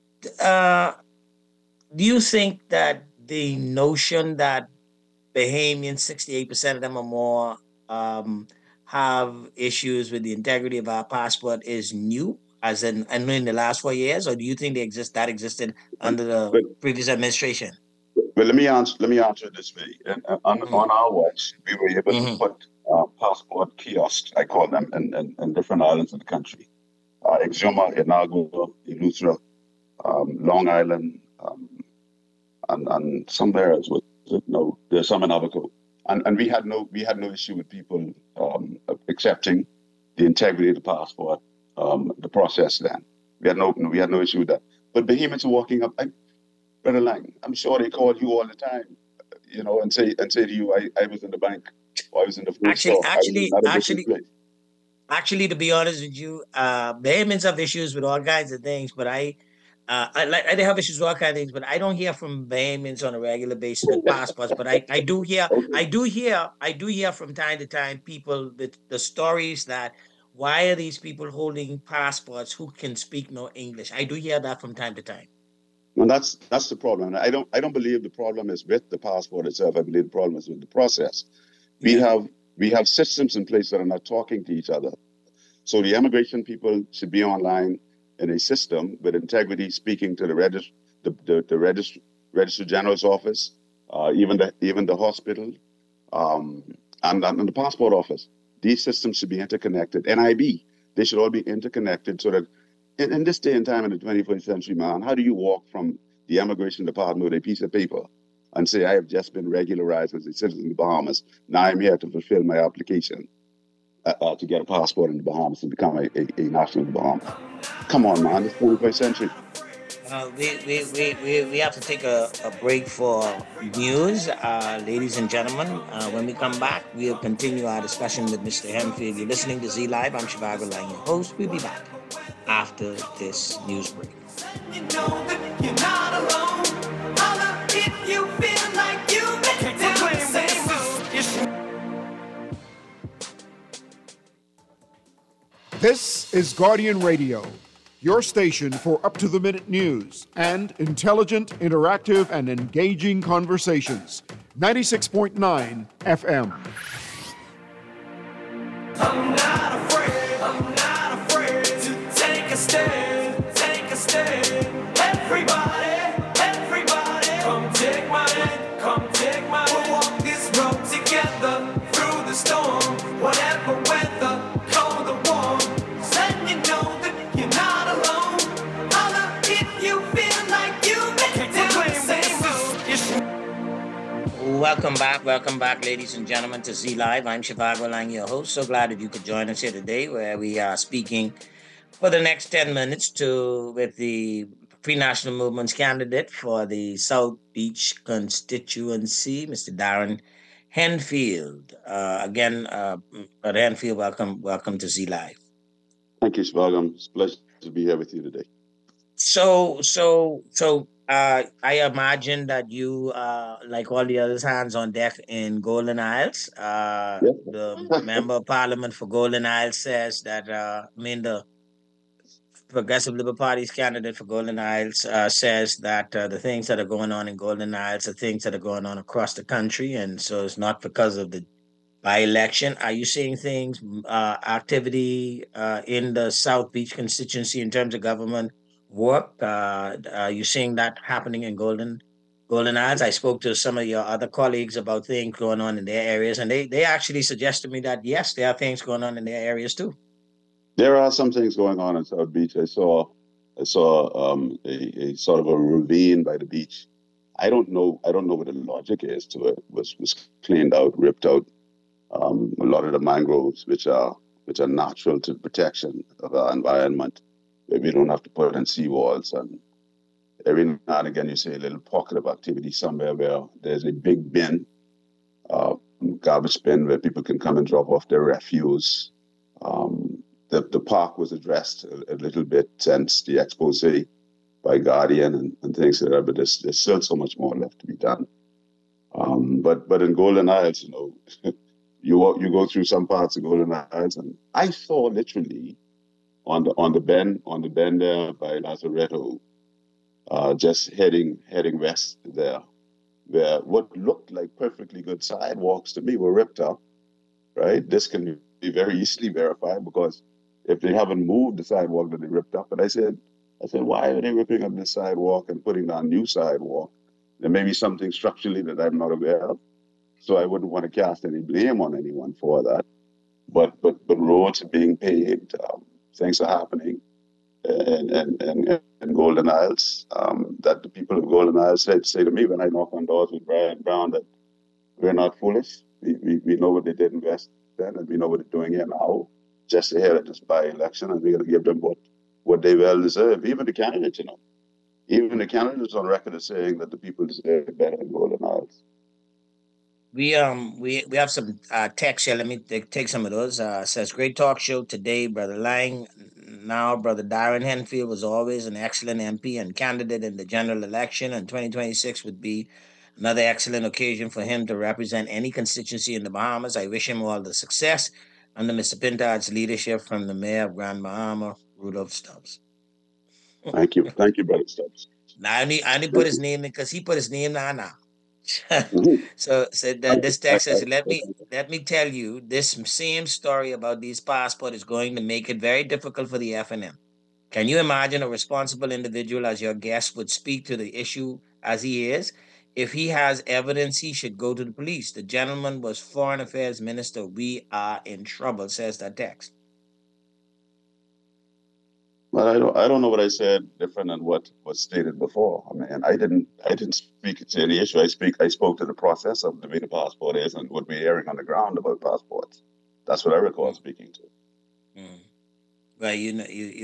do you think that the notion that Bahamians, 68% of them or more, have issues with the integrity of our passport is new, as in the last 4 years, or do you think that existed under the previous administration? Well, let me answer it this way. On our watch, we were able to put passport kiosks, I call them, in different islands of the country. Exuma, Inagua, Eleuthera, Long Island, and somewhere else. No, there's some in Abaco. And we had no issue with people accepting the integrity of the passport, the process then. We had no issue with that. But Bahamians are walking up, Brother Lang, I'm sure they call you all the time, and say to you, I was in the bank, or I was in the food store. Actually, to be honest with you, Bahamians have issues with all kinds of things, but I have issues with all kinds of things, but I don't hear from Bahamians on a regular basis with passports. But I do hear from time to time people with the stories that why are these people holding passports who can speak no English? I do hear that from time to time. Well, that's the problem. I don't believe the problem is with the passport itself. I believe the problem is with the process. We have systems in place that are not talking to each other. So the people should be online in a system with integrity, speaking to the Registrar General's office, even the hospital, and the passport office. These systems should be interconnected. NIB, they should all be interconnected so that in this day and time in the 21st century, man, how do you walk from the immigration department with a piece of paper and say, I have just been regularized as a citizen of the Bahamas. Now I'm here to fulfill my application to get a passport in the Bahamas and become a national of the Bahamas. Come on, man, it's 21st century. We have to take a break for news, ladies and gentlemen. When we come back, we'll continue our discussion with Mr. Henfield. You're listening to Z Live. I'm Shivago Lang, your host. We'll be back after this news break. You know that you're not alone. Holla if you feel like you've been down the same road. This is Guardian Radio, your station for up-to-the-minute news and intelligent, interactive, and engaging conversations. 96.9 FM. I'm not afraid to take a stand, Everybody, come take my hand, we'll walk this road together through the storm, whatever weather, cold or warm. Let you know that you're not alone. Holla if you feel like you've been down the same road. Welcome back, ladies and gentlemen, to Z Live. I'm Shivago Lang, your host. So glad that you could join us here today, where we are speaking for the next 10 minutes with the Pre-National Movement's candidate for the South Beach constituency, Mr. Darren Henfield. Again, Brother Henfield, welcome to Z Live. Thank you, Shivago. It's a pleasure to be here with you today. So I imagine that you, like all the others, hands on deck in Golden Isles. The member of Parliament for Golden Isles says that, the Progressive Liberal Party's candidate for Golden Isles says that the things that are going on in Golden Isles are things that are going on across the country, and so it's not because of the by-election. Are you seeing things, activity in the South Beach constituency in terms of government work? Are you seeing that happening in Golden Isles? I spoke to some of your other colleagues about things going on in their areas, and they actually suggested to me that, yes, there are things going on in their areas too. There are some things going on in South Beach. I saw a sort of a ravine by the beach. I don't know what the logic is to it. Was cleaned out, ripped out. A lot of the mangroves, which are natural to protection of our environment, where we don't have to put in seawalls. And every now and again, you see a little pocket of activity somewhere where there's a big bin, garbage bin, where people can come and drop off their refuse. The park was addressed a little bit since the expose by Guardian and things like that, but there's still so much more left to be done. But in Golden Isles, you go through some parts of Golden Isles, and I saw literally on the bend there by Lazaretto, just heading west there, where what looked like perfectly good sidewalks to me were ripped up. Right, this can be very easily verified because if they haven't moved the sidewalk that they ripped up, but I said, why are they ripping up this sidewalk and putting down new sidewalk? There may be something structurally that I'm not aware of, so I wouldn't want to cast any blame on anyone for that. But roads are being paved, things are happening, and Golden Isles, that the people of Golden Isles say to me when I knock on doors with Brian Brown that we're not foolish. We know what they did in West End, and we know what they're doing here now, just ahead of this by-election, and we're going to give them what they well deserve. Even the candidates, even the candidates on record are saying that the people deserve better in Golden Isles. We have some text here. Let me take some of those. Says, great talk show today, Brother Lang. Now, Brother Darren Henfield was always an excellent MP and candidate in the general election, and 2026 would be another excellent occasion for him to represent any constituency in the Bahamas. I wish him all the success under Mr. Pintard's leadership, from the mayor of Grand Bahama, Rudolph Stubbs. Thank you, Brother Stubbs. Now, I only put his name in because he put his name now. So this text says, let me tell you, this same story about these passports is going to make it very difficult for the FNM. Can you imagine a responsible individual as your guest would speak to the issue as he is? If he has evidence, he should go to the police. The gentleman was Foreign Affairs Minister. We are in trouble, says that text. Well, I don't know what I said different than what was stated before. I mean, I didn't speak to any issue. I spoke to the process of the way the passport is and what we're hearing on the ground about passports. That's what I recall speaking to. Well, you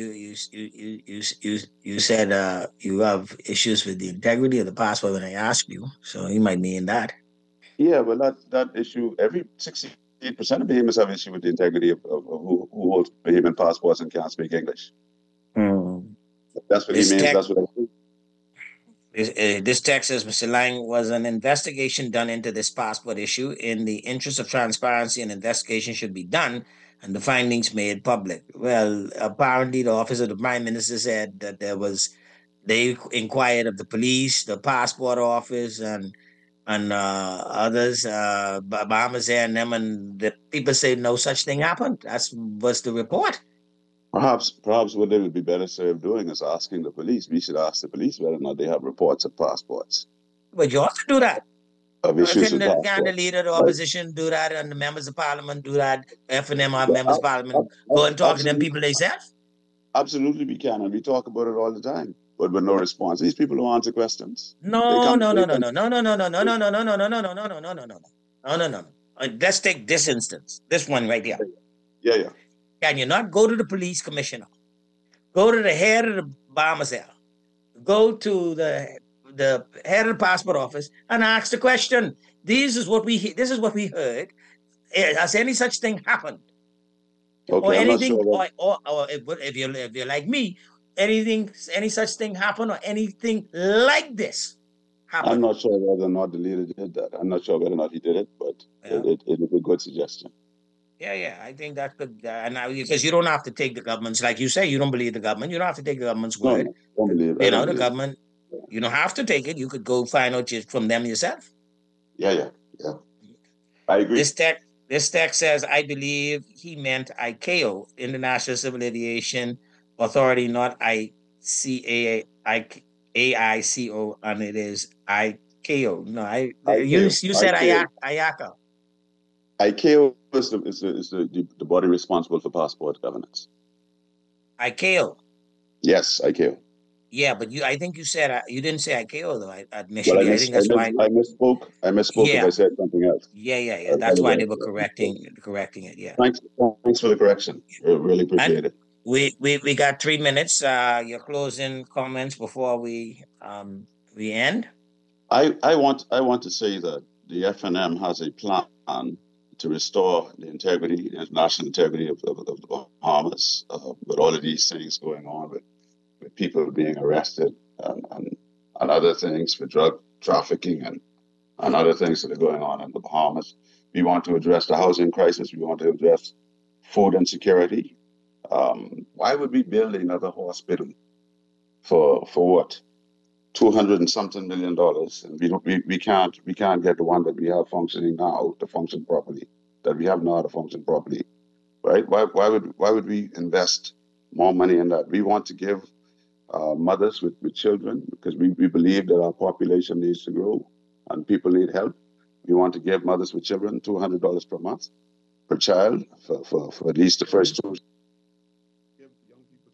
said you have issues with the integrity of the passport when I asked you, so you might mean that. Yeah, well, that issue, every 68% of Bahamians have issue with the integrity of who holds Bahamian passports and can't speak English. That's what he means. That's what I think. This text says, Mr. Lang, was an investigation done into this passport issue. In the interest of transparency, an investigation should be done and the findings made public. Well, apparently the office of the Prime Minister said that they inquired of the police, the passport office, and others, Bahamas Air and them, and the people say no such thing happened. That was the report. Perhaps what they would be better served doing is asking the police. We should ask the police whether or not they have reports of passports. But you also do that. Of issues Can with the leader of the opposition do that, and the members of parliament do that? FNM or members of parliament go and talk to them people themselves? Absolutely, we can, and we talk about it all the time. But with no response. These people don't answer questions. No. Let's take this instance, this one right here. Yeah. Can you not go to the police commissioner? Go to the head of the Bahamas Air. Go to the head of the passport office and ask the question. This is what we heard. Has any such thing happened? Okay, or anything, sure or if you're like me, any such thing happen or anything like this happen? I'm not sure whether or not the leader did that. I'm not sure whether or not he did it, but it is a good suggestion. Yeah, I think that could, because you don't have to take the government's, like you say, you don't believe the government. You don't have to take the government's word. No, don't believe. The government. You don't have to take it. You could go find out from them yourself. Yeah. I agree. This text says, I believe he meant ICAO, International Civil Aviation Authority, not AICO, and it is ICAO. No, you said IACA. ICAO is the body responsible for passport governance. ICAO. Yes, ICAO. Yeah, but I think you said you didn't say ICAO though. Initially, well, I think that's why I misspoke. If I said something else. Yeah. That's why they were correcting it. Yeah. Thanks for the correction. Really appreciate it. We got 3 minutes. Your closing comments before we end. I want to say that the FNM has a plan to restore the national integrity of the Bahamas with all of these things going on with people being arrested and other things for drug trafficking and other things that are going on in the Bahamas. We want to address the housing crisis. We want to address food insecurity. Why would we build another hospital for what? $200 and something million, and we can't get the one that we have functioning now to function properly, that we have now to function properly, right? Why would we invest more money in that? We want to give mothers with children, because we believe that our population needs to grow and people need help. We want to give mothers with children $200 per month per child for at least the first 2. Give young people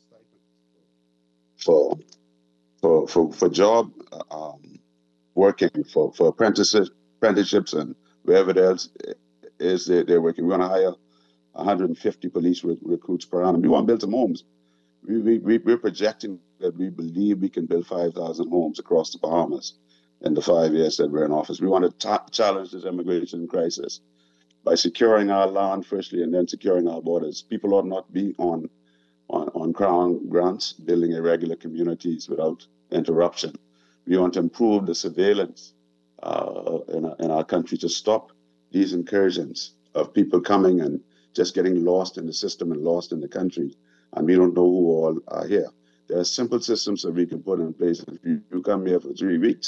stipends for job working, for apprenticeships and wherever else is they're working. We want to hire 150 police recruits per annum. We want to build some homes. We're projecting that we believe we can build 5,000 homes across the Bahamas in the 5 years that we're in office. We want to challenge this immigration crisis by securing our land firstly and then securing our borders. People ought not be on Crown grants, building irregular communities without interruption. We want to improve the surveillance in our country to stop these incursions of people coming and just getting lost in the system and lost in the country, and we don't know who all are here. There are simple systems that we can put in place. If you come here for 3 weeks,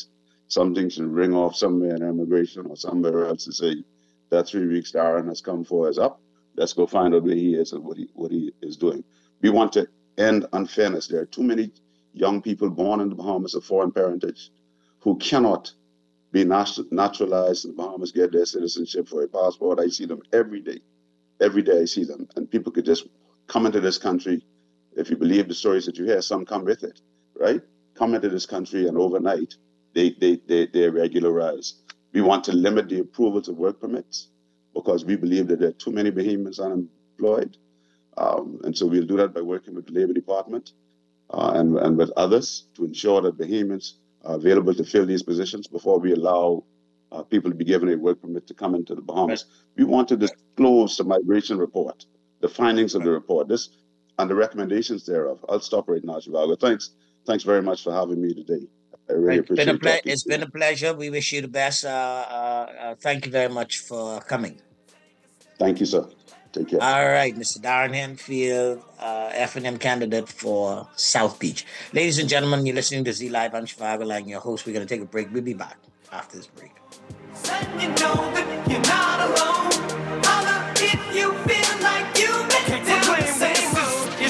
something should ring off somewhere in immigration or somewhere else to say that 3 weeks Darren has come for is up. Let's go find out where he is and what he is doing. We want to end unfairness. There are too many young people born in the Bahamas of foreign parentage who cannot be naturalized in the Bahamas, get their citizenship for a passport. I see them every day. Every day I see them. And people could just come into this country. If you believe the stories that you hear, some come with it, right? Come into this country and overnight, they regularize. We want to limit the approvals of work permits because we believe that there are too many Bahamians unemployed. And so we'll do that by working with the Labor Department and with others to ensure that Bahamians are available to fill these positions before we allow people to be given a work permit to come into the Bahamas. We want to disclose the migration report, the findings of the report, this and the recommendations thereof. I'll stop right now, Zhivago. Thanks very much for having me today. I really appreciate it. It's been a pleasure. We wish you the best. Thank you very much for coming. Thank you, sir. Take care. All right, Mr. Darren Henfield, F&M candidate for South Beach. Ladies and gentlemen, you're listening to Z Live. I'm Zhivago Lang, your host. We're going to take a break. We'll be back after this break. You know that you're not alone. Holla if you feel like you make it the same move.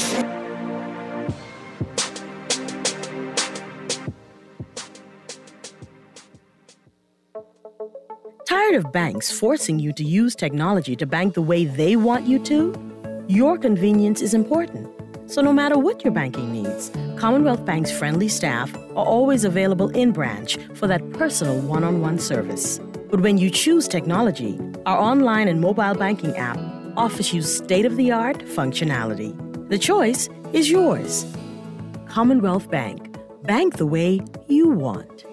Tired of banks forcing you to use technology to bank the way they want you to? Your convenience is important. So no matter what your banking needs, Commonwealth Bank's friendly staff are always available in branch for that personal one-on-one service. But when you choose technology, our online and mobile banking app offers you state-of-the-art functionality. The choice is yours. Commonwealth Bank. Bank the way you want.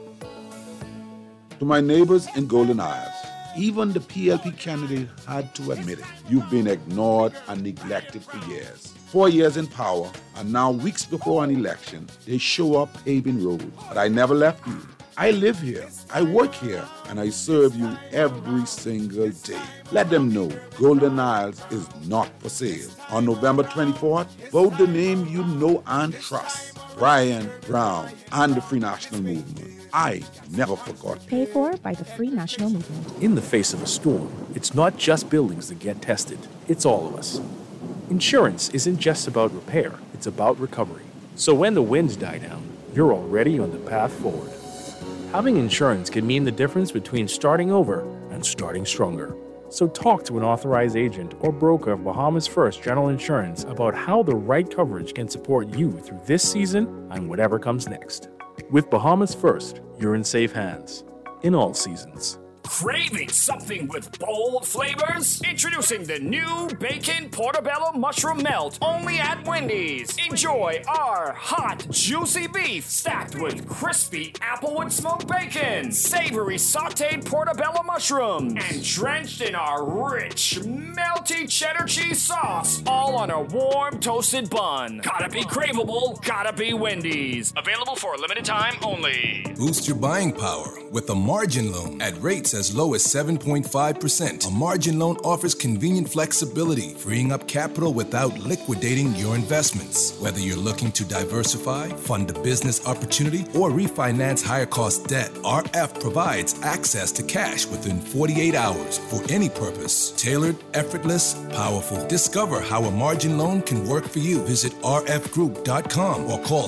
To my neighbors in Golden Isles, even the PLP candidate had to admit it. You've been ignored and neglected for years. 4 years in power, and now weeks before an election, they show up paving roads. But I never left you. I live here, I work here, and I serve you every single day. Let them know Golden Isles is not for sale. On November 24th, vote the name you know and trust. Brian Brown and the Free National Movement. I never forgot. Paid for by the Free National Movement. In the face of a storm, it's not just buildings that get tested, it's all of us. Insurance isn't just about repair, it's about recovery. So when the winds die down, you're already on the path forward. Having insurance can mean the difference between starting over and starting stronger. So talk to an authorized agent or broker of Bahamas First General Insurance about how the right coverage can support you through this season and whatever comes next. With Bahamas First, you're in safe hands, in all seasons. Craving something with bold flavors? Introducing the new Bacon Portobello Mushroom Melt, only at Wendy's. Enjoy our hot, juicy beef stacked with crispy applewood smoked bacon, savory sauteed portobello mushrooms, and drenched in our rich, melty cheddar cheese sauce, all on a warm, toasted bun. Gotta be craveable, gotta be Wendy's. Available for a limited time only. Boost your buying power with a margin loan at rates as low as 7.5%. A margin loan offers convenient flexibility, freeing up capital without liquidating your investments. Whether you're looking to diversify, fund a business opportunity, or refinance higher cost debt, RF provides access to cash within 48 hours for any purpose. Tailored, effortless, powerful. Discover how a margin loan can work for you. Visit rfgroup.com or call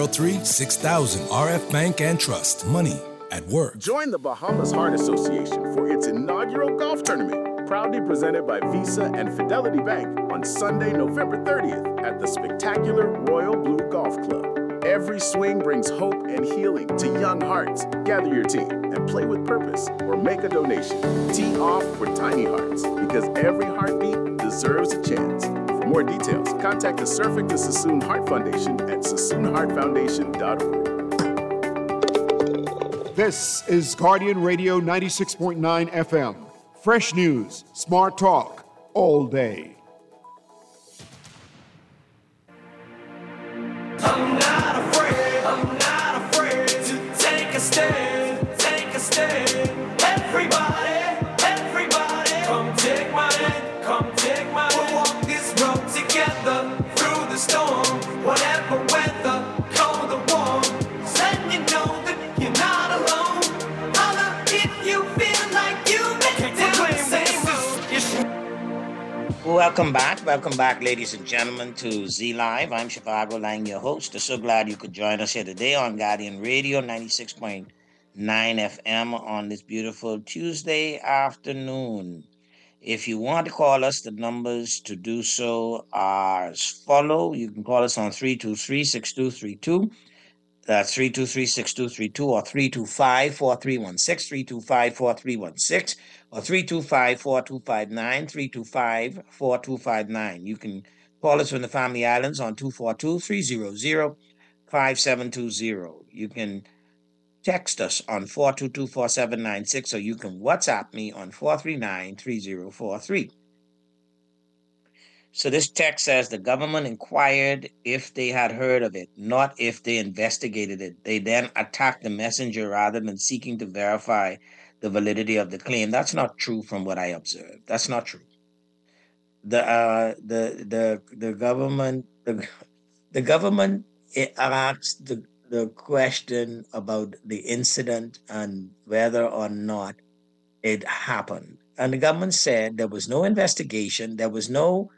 603-6000. RF Bank and Trust. Money at work. Join the Bahamas Heart Association for its inaugural golf tournament, proudly presented by Visa and Fidelity Bank on Sunday, November 30th at the spectacular Royal Blue Golf Club. Every swing brings hope and healing to young hearts. Gather your team and play with purpose or make a donation. Tee off for Tiny Hearts, because every heartbeat deserves a chance. For more details, contact the Surfing the Sassoon Heart Foundation at sassoonheartfoundation.org. This is Guardian Radio 96.9 FM. Fresh news, smart talk, all day. I'm not afraid to take a stand, Everybody, come take my hand, We'll walk this road together through the storm, whatever weather, cold or warm. Letting you know that you're not alone. Welcome back, ladies and gentlemen, to Z Live. I'm Shivago Lang, your host. I'm so glad you could join us here today on Guardian Radio 96.9 FM on this beautiful Tuesday afternoon. If you want to call us, the numbers to do so are as follow. You can call us on 323-6232. That's 323-6232 or 325-4316, 325-4316 or 325-4259, 325-4259. You can call us from the Family Islands on 242-300-5720. You can text us on 422-4796 or you can WhatsApp me on 439-3043. So this text says the government inquired if they had heard of it, not if they investigated it. They then attacked the messenger rather than seeking to verify the validity of the claim. That's not true from what I observed. That's not true. The government asked the question about the incident and whether or not it happened. And the government said there was no investigation, there was no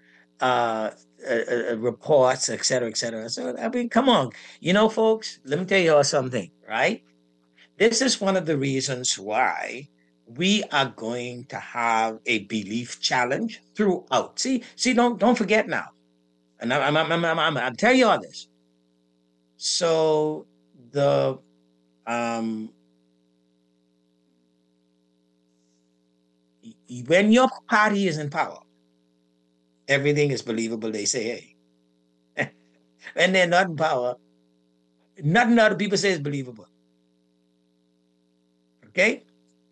reports, et cetera, et cetera. So, I mean, come on. You know, folks, let me tell you all something, right? This is one of the reasons why we are going to have a belief challenge throughout. See, don't forget now. And I'm telling you all this. So when your party is in power, everything is believable, they say, hey. When they're not in power, nothing other people say is believable. Okay?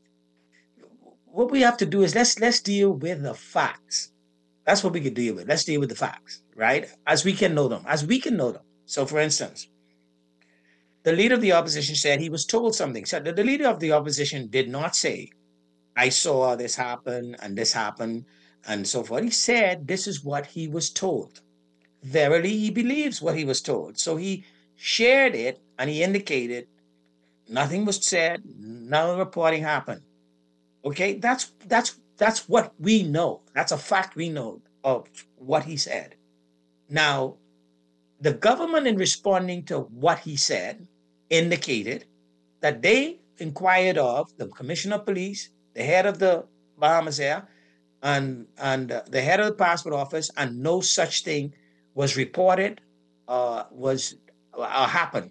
What we have to do is let's deal with the facts. That's what we can deal with. Let's deal with the facts, right? As we can know them. So for instance, the leader of the opposition said he was told something. So the leader of the opposition did not say, I saw this happen and so forth. He said this is what he was told. Verily, he believes what he was told. So he shared it and he indicated nothing was said, no reporting happened. Okay, that's what we know. That's a fact we know of what he said. Now, the government, in responding to what he said, indicated that they inquired of the commissioner of police, the head of the Bahamas Air, and the head of the passport office, and no such thing was reported, happened.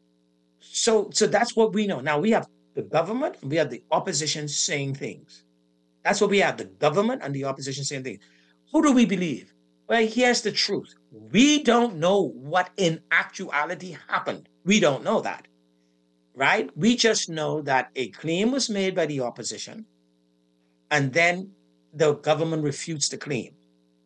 So that's what we know. Now we have the government, and we have the opposition saying things. That's what we have, the government and the opposition saying things. Who do we believe? Well, here's the truth. We don't know what in actuality happened. We don't know that, right? We just know that a claim was made by the opposition, and then the government refutes the claim.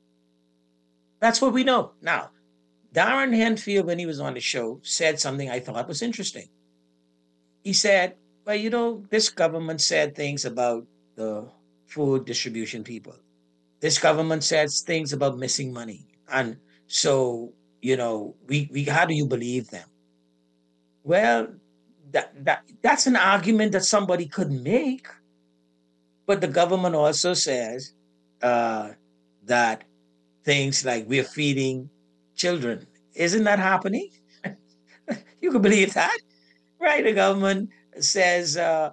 That's what we know. Now, Darren Henfield, when he was on the show, said something I thought was interesting. He said, well, you know, this government said things about the food distribution people. This government says things about missing money. And so, you know, we how do you believe them? Well, that's an argument that somebody could make. But the government also says that things like we're feeding children. Isn't that happening? You can believe that, right? The government says,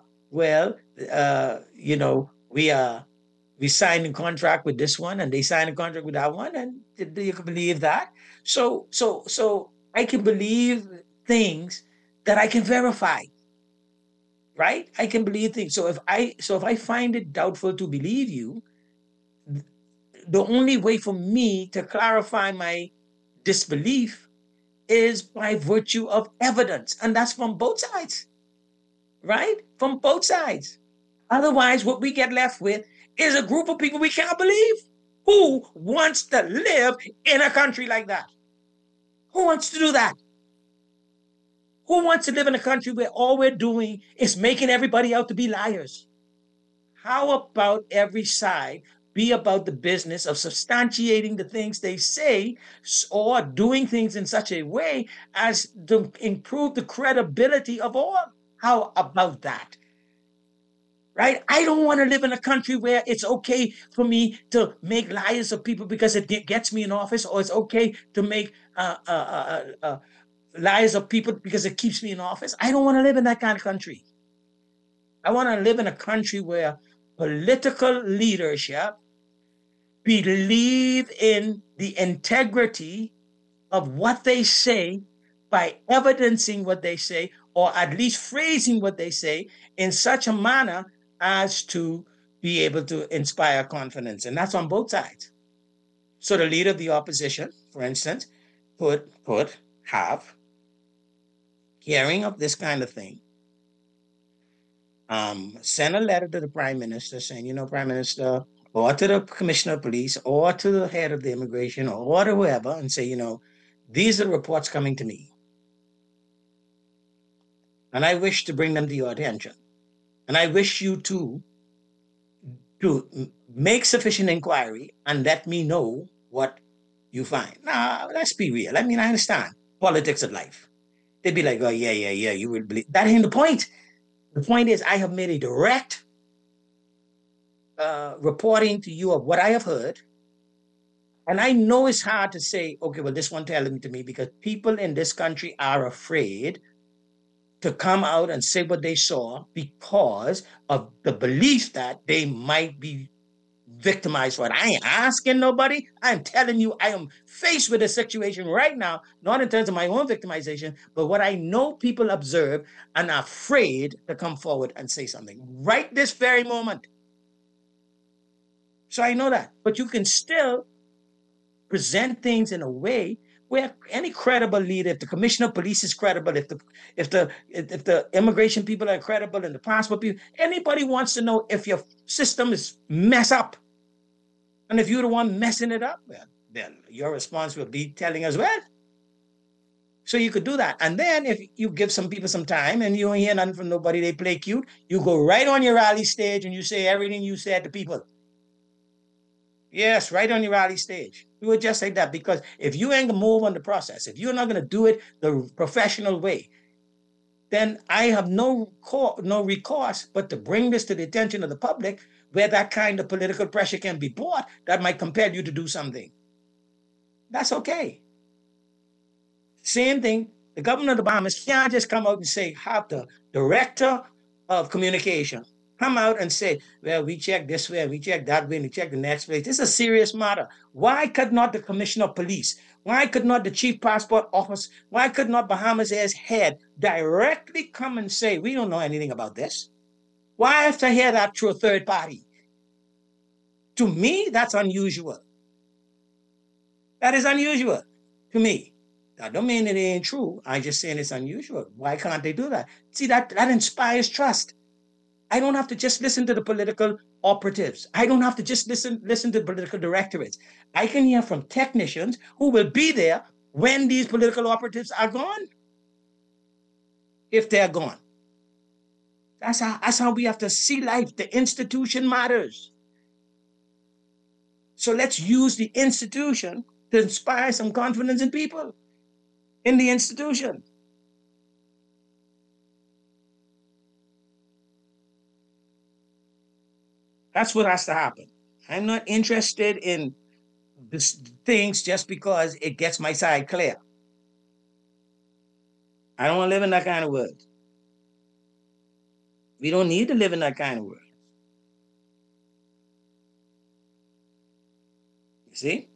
you know, we signed a contract with this one and they signed a contract with that one, and you can believe that. So I can believe things that I can verify. Right? I can believe things. So if I find it doubtful to believe you, the only way for me to clarify my disbelief is by virtue of evidence. And that's from both sides. Right? From both sides. Otherwise, what we get left with is a group of people we can't believe. Who wants to live in a country like that? Who wants to do that? Who wants to live in a country where all we're doing is making everybody out to be liars? How about every side be about the business of substantiating the things they say or doing things in such a way as to improve the credibility of all? How about that? right? I don't want to live in a country where it's okay for me to make liars of people because it gets me in office, or it's okay to make liars of people because it keeps me in office. I don't want to live in that kind of country. I want to live in a country where political leadership believe in the integrity of what they say by evidencing what they say, or at least phrasing what they say in such a manner as to be able to inspire confidence. And that's on both sides. So the leader of the opposition, for instance, could have hearing of this kind of thing, send a letter to the prime minister saying, Prime Minister, or to the commissioner of police, or to the head of the immigration, or to whoever, and say, these are the reports coming to me. And I wish to bring them to your attention. And I wish you to make sufficient inquiry and let me know what you find. Now, let's be real. I mean, I understand politics of life. They'd be like, oh, yeah, you would believe. That ain't the point. The point is, I have made a direct reporting to you of what I have heard. And I know it's hard to say, okay, well, this one telling to me, because people in this country are afraid to come out and say what they saw because of the belief that they might be victimized for it. I ain't asking nobody. I'm telling you, I am faced with a situation right now, not in terms of my own victimization, but what I know people observe and are afraid to come forward and say something right this very moment. So I know that, but you can still present things in a way where any credible leader, if the commissioner of police is credible, if the immigration people are credible and the passport people, anybody wants to know if your system is messed up. And if you're the one messing it up, well, then your response will be telling us, well. So you could do that. And then if you give some people some time and you don't hear nothing from nobody, they play cute, you go right on your rally stage and you say everything you said to people. Yes, right on your rally stage. Do it just like that, because if you ain't gonna move on the process, if you're not gonna do it the professional way, then I have no recourse but to bring this to the attention of the public, where that kind of political pressure can be brought that might compel you to do something. That's okay. Same thing, the governor of the Bahamas can't just come out and say, have the director of communication come out and say, well, we checked this way, we checked that way, and we checked the next place. This is a serious matter. Why could not the commissioner of police, why could not the chief passport office, why could not Bahamas Air's head directly come and say, we don't know anything about this? Why have to hear that through a third party? To me, that's unusual. That is unusual to me. That don't mean it ain't true. I'm just saying it's unusual. Why can't they do that? See, that inspires trust. I don't have to just listen to the political operatives. I don't have to just listen to political directorates. I can hear from technicians who will be there when these political operatives are gone. If they're gone. That's how we have to see life. The institution matters. So let's use the institution to inspire some confidence in people, in the institution. That's what has to happen. I'm not interested in this things just because it gets my side clear. I don't want to live in that kind of world. We don't need to live in that kind of world. You see?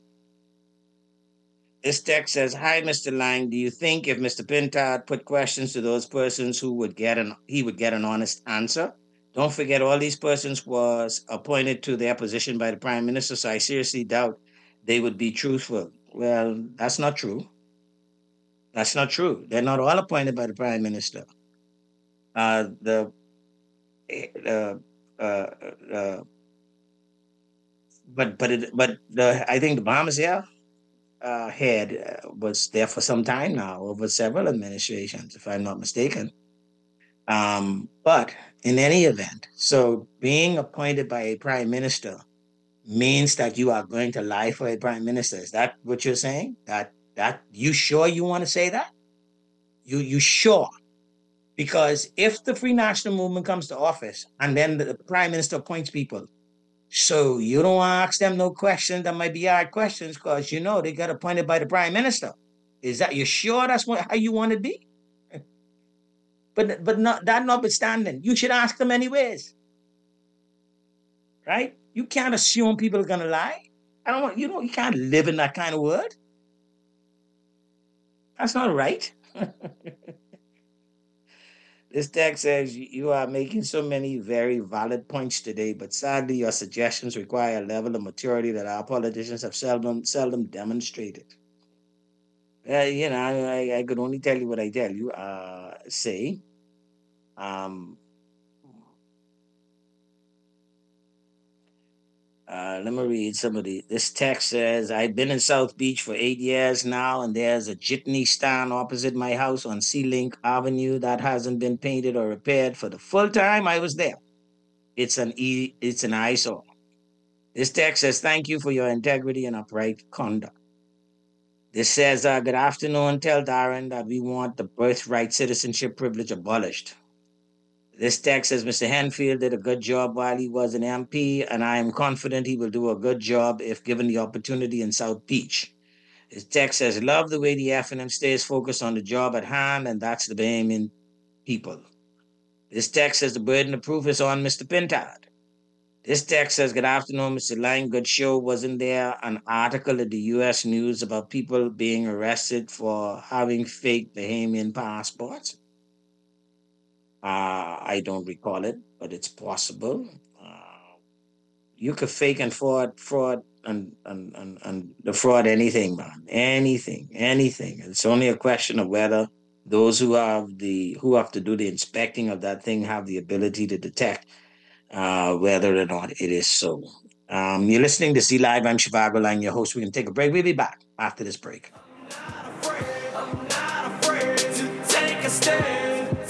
This text says, hi, Mr. Lang. Do you think if Mr. Pintard put questions to those persons he would get an honest answer? Don't forget, all these persons was appointed to their position by the Prime Minister, so I seriously doubt they would be truthful. Well, that's not true. That's not true. They're not all appointed by the Prime Minister. I think the Bahamas Air head was there for some time now, over several administrations, if I'm not mistaken. But in any event, so being appointed by a prime minister means that you are going to lie for a prime minister. Is that what you're saying? That you sure you want to say that? You sure? Because if the Free National Movement comes to office and then the Prime Minister appoints people, so you don't want to ask them no questions that might be hard questions because you know they got appointed by the Prime Minister. Is that you sure that's how you want to be? But not that notwithstanding, you should ask them anyways. Right? You can't assume people are gonna lie. You can't live in that kind of world. That's not right. This text says, you are making so many very valid points today, but sadly your suggestions require a level of maturity that our politicians have seldom demonstrated. I could only tell you what I tell you. Let me read some of this text says, I've been in South Beach for 8 years now, and there's a jitney stand opposite my house on Sea-Link Avenue that hasn't been painted or repaired for the full time I was there. It's an eyesore. This text says, thank you for your integrity and upright conduct. This says, good afternoon, tell Darren that we want the birthright citizenship privilege abolished. This text says, Mr. Henfield did a good job while he was an MP, and I am confident he will do a good job if given the opportunity in South Beach. This text says, love the way the FNM stays focused on the job at hand, and that's the Bahamian people. This text says, the burden of proof is on Mr. Pintard. This text says, good afternoon, Mr. Lang. Good show. Wasn't there an article in the U.S. News about people being arrested for having fake Bahamian passports? I don't recall it, but it's possible. You could fake and fraud and defraud anything, man. Anything. It's only a question of whether those who have to do the inspecting of that thing have the ability to detect whether or not it is so. You're listening to C Live. I'm Shivago Lang, your host. We can take a break. We'll be back after this break. I'm not afraid to take a stand.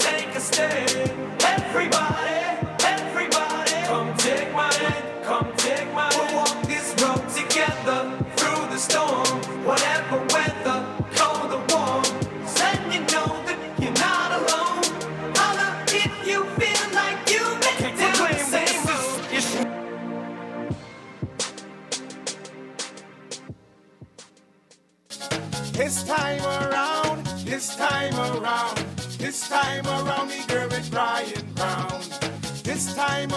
Everybody, come take my hand. We'll walk this road together through the storm. Whatever weather, cold or warm. Then you know that you're not alone. Holla if you feel like you've been down the same road. This time around, me girl with Brian Brown. This time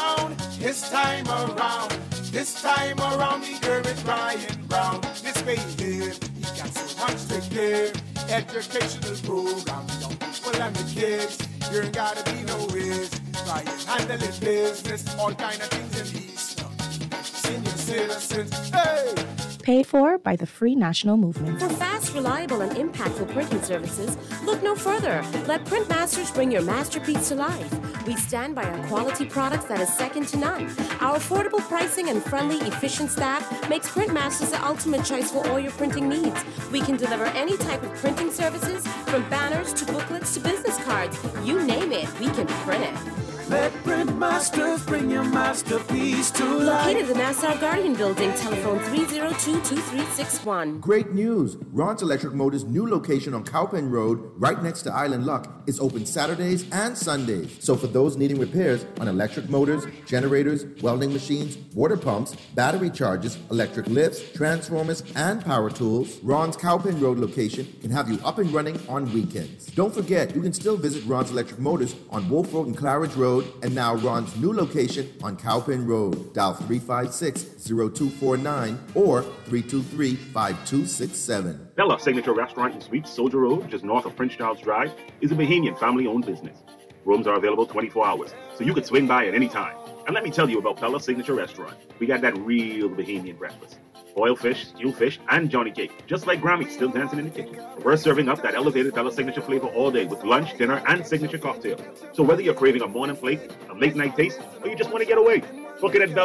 around, me girl with Brian Brown. This baby, he got so much to give. Educational program, young people and the kids. You ain't gotta be no whiz. Brian handling business, all kind of things in East. Senior citizens, hey! Paid for by the Free National Movement. For fast, reliable, and impactful printing services, look no further. Let Printmasters bring your masterpiece to life. We stand by our quality products that is second to none. Our affordable pricing and friendly, efficient staff makes Printmasters the ultimate choice for all your printing needs. We can deliver any type of printing services, from banners to booklets to business cards. You name it, we can print it. Let Printmasters bring your masterpiece to life. Located in the Nassau Guardian Building, telephone 302-2361. Great news! Ron's Electric Motors' new location on Cowpen Road, right next to Island Luck, is open Saturdays and Sundays. So for those needing repairs on electric motors, generators, welding machines, water pumps, battery chargers, electric lifts, transformers, and power tools, Ron's Cowpen Road location can have you up and running on weekends. Don't forget, you can still visit Ron's Electric Motors on Wolf Road and Claridge Road, and now Ron's new location on Cowpen Road. Dial 356-0249 or 323-5267. Bella Signature Restaurant and Suites, Soldier Road, just north of Prince Charles Drive, is a Bahamian family-owned business. Rooms are available 24 hours, so you can swing by at any time. And let me tell you about Bella Signature Restaurant. We got that real Bahamian breakfast. Boiled fish, stewed fish, and Johnny cake, just like Grammy still dancing in the kitchen. We're serving up that elevated Bella Signature flavor all day with lunch, dinner, and signature cocktails. So whether you're craving a morning plate, a late night taste, or you just want to get away, book it at Bella.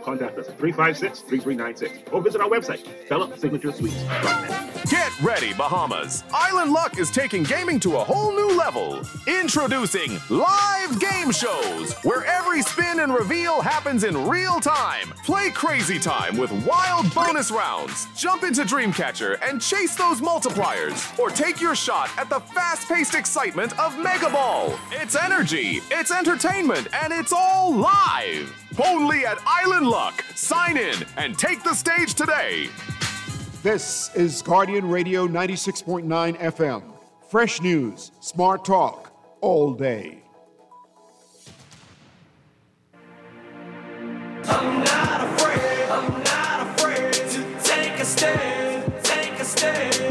Contact us at 356-3396 or visit our website, BellaSignatureSuites.net. Get ready, Bahamas. Island Luck is taking gaming to a whole new level. Introducing live game shows, where every spin and reveal happens in real time. Play Crazy Time with wild bonus rounds. Jump into Dreamcatcher and chase those multipliers. Or take your shot at the fast-paced excitement of Mega Ball. It's energy, it's entertainment, and it's all live. Only at Island Luck. Sign in and take the stage today. This is Guardian Radio 96.9 FM. Fresh news, smart talk, all day. I'm not afraid to take a stand, take a stand.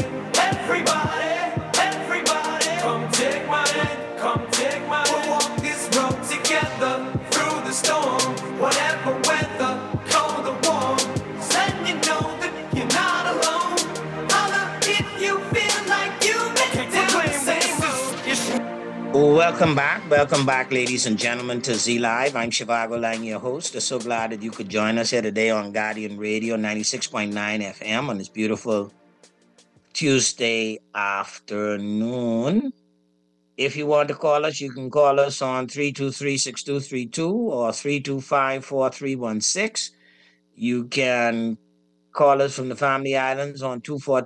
Everybody, come take my hand, come take my hand. We'll walk this road together through the storm, whatever weather, cold or warm. Letting you know that you're not alone. Holla if you feel like you make the same road. Welcome back, ladies and gentlemen, to Z Live. I'm Shivago Lang, your host. I'm so glad that you could join us here today on Guardian Radio 96.9 FM on this beautiful Tuesday afternoon. If you want to call us, you can call us on 323-6232 or 325-4316. You can call us from the Family Islands on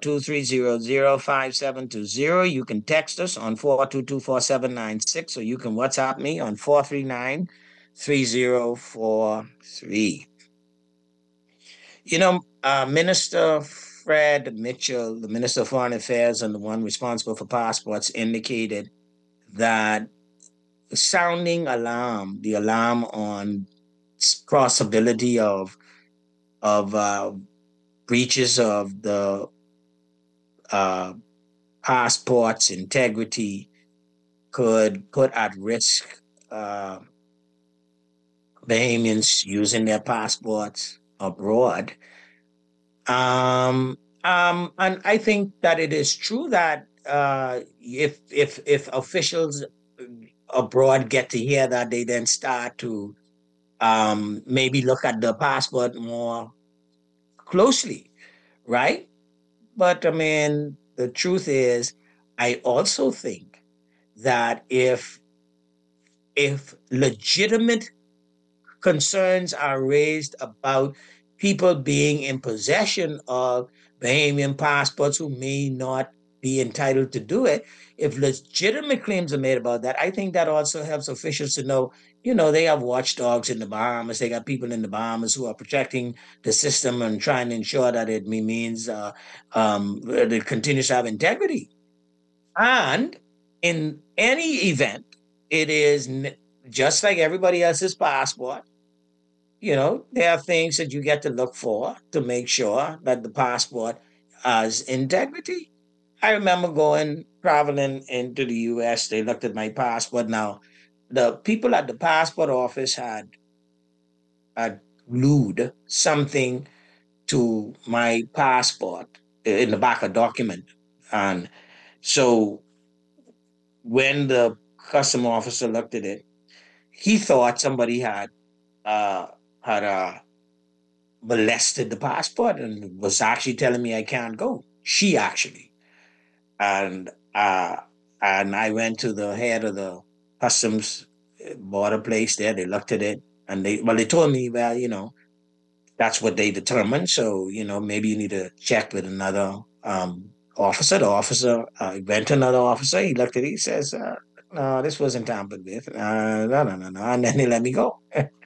242-300-5720. You can text us on 422-4796, or you can WhatsApp me on 439-3043. You know, Minister Fred Mitchell, the Minister of Foreign Affairs and the one responsible for passports, indicated that sounding the alarm on possibility of breaches of the passport's integrity could put at risk Bahamians using their passports abroad. And I think that it is true that if officials abroad get to hear that, they then start to maybe look at the passport more closely, right? But I mean, the truth is, I also think that if legitimate concerns are raised about people being in possession of Bahamian passports who may not be entitled to do it, if legitimate claims are made about that, I think that also helps officials to know, you know, they have watchdogs in the Bahamas. They got people in the Bahamas who are protecting the system and trying to ensure that it means it continues to have integrity. And in any event, it is just like everybody else's passport. You know, there are things that you get to look for to make sure that the passport has integrity. I remember traveling into the U.S., they looked at my passport. Now, the people at the passport office had glued something to my passport in the back of document. And so when the custom officer looked at it, he thought somebody had molested the passport and was actually telling me I can't go. She actually. And I went to the head of the customs border place there. They looked at it and they told me, well, you know, that's what they determined. So, you know, maybe you need to check with another officer. The officer went to another officer. He looked at it. He says, no, this wasn't tampered with. No. And then he let me go.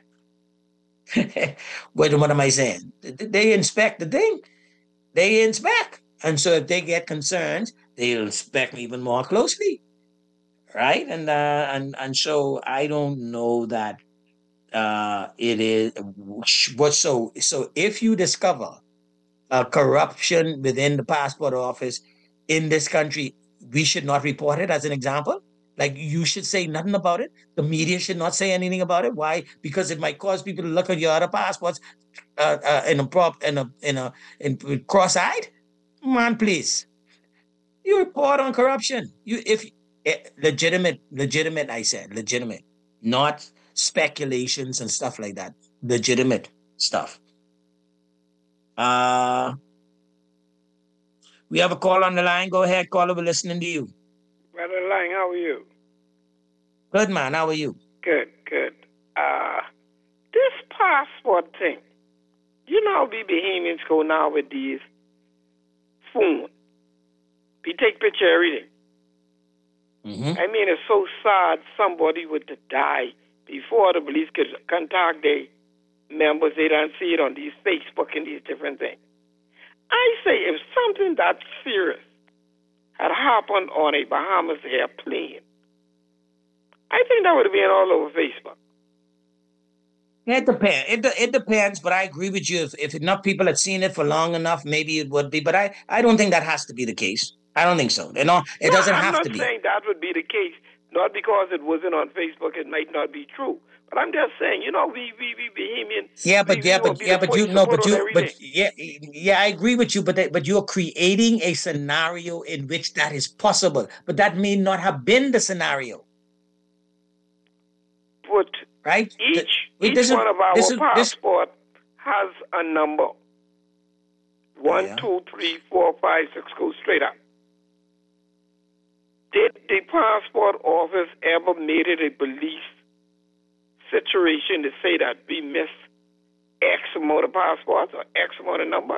What am I saying? They inspect the thing. They inspect. And so if they get concerns, they'll inspect me even more closely, right? And so I don't know that it is what. So if you discover corruption within the passport office in this country, we should not report it. As an example, like you should say nothing about it. The media should not say anything about it. Why? Because it might cause people to look at your other passports in cross-eyed. Man, please. You report on corruption. Legitimate, I said, legitimate, not speculations and stuff like that. Legitimate stuff. We have a call on the line. Go ahead, caller. We're listening to you. Brother Lang, how are you? Good, man. How are you? Good. This passport thing, you know, we Bahamians go now with these phones. We take picture of everything. I mean, it's so sad somebody would die before the police could contact their members. They don't see it on these Facebook and these different things. I say if something that serious had happened on a Bahamas airplane, I think that would have been all over Facebook. It depends. It depends, but I agree with you. If enough people had seen it for long enough, maybe it would be. But I don't think that has to be the case. I don't think so. It doesn't have to be. I'm not saying that would be the case. Not because it wasn't on Facebook, it might not be true. But I'm just saying, you know, we Bahamian. I agree with you. But you're creating a scenario in which that is possible. But that may not have been the scenario. But right? Each one of our passport has a number. 1, 2, 3, 4, 5, 6, go straight up. Did the passport office ever made it a police situation to say that we missed X amount of passports or X amount of numbers?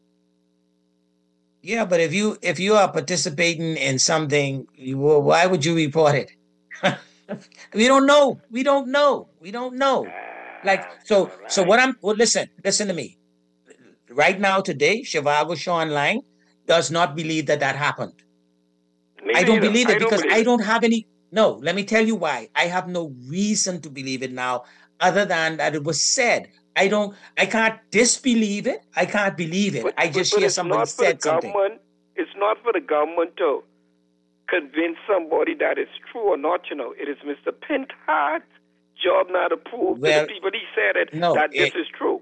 Yeah, but if you are participating in something, why would you report it? We don't know. Listen to me. Right now, today, Shivago Sean Lang does not believe that happened. I don't believe it because I don't have any. No, let me tell you why. I have no reason to believe it now, other than that it was said. I can't disbelieve it. I can't believe it. I just hear somebody said something. It's not for the government to convince somebody that it's true or not. You know, it is Mr. Pintard's job now to prove to the people he said this is true.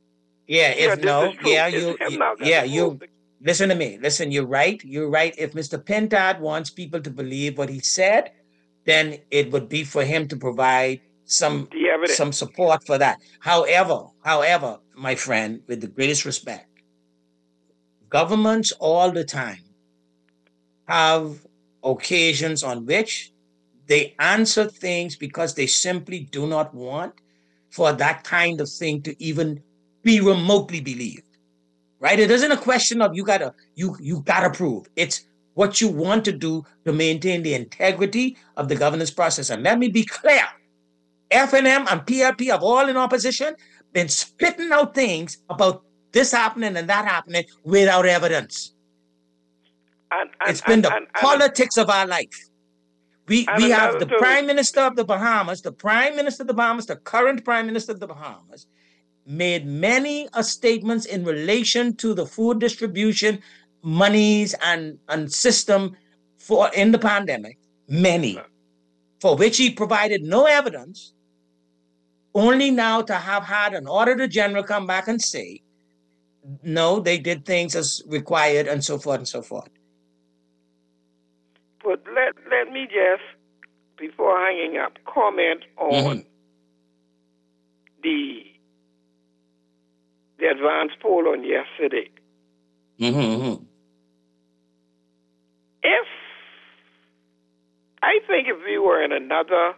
Listen to me. Listen, you're right. If Mr. Pintard wants people to believe what he said, then it would be for him to provide some support for that. However, my friend, with the greatest respect, governments all the time have occasions on which they answer things because they simply do not want for that kind of thing to even be remotely believed. Right? It isn't a question of you gotta prove. It's what you want to do to maintain the integrity of the governance process. And let me be clear. FNM and PLP have all in opposition been spitting out things about this happening and that happening without evidence. It's been the politics of our life. We have the Prime Minister of the Bahamas, the current Prime Minister of the Bahamas, made many statements in relation to the food distribution monies and system in the pandemic, many, for which he provided no evidence, only now to have had an Auditor General come back and say, no, they did things as required and so forth and so forth. But let me just, before hanging up, comment on the advance poll on yesterday. If we were in another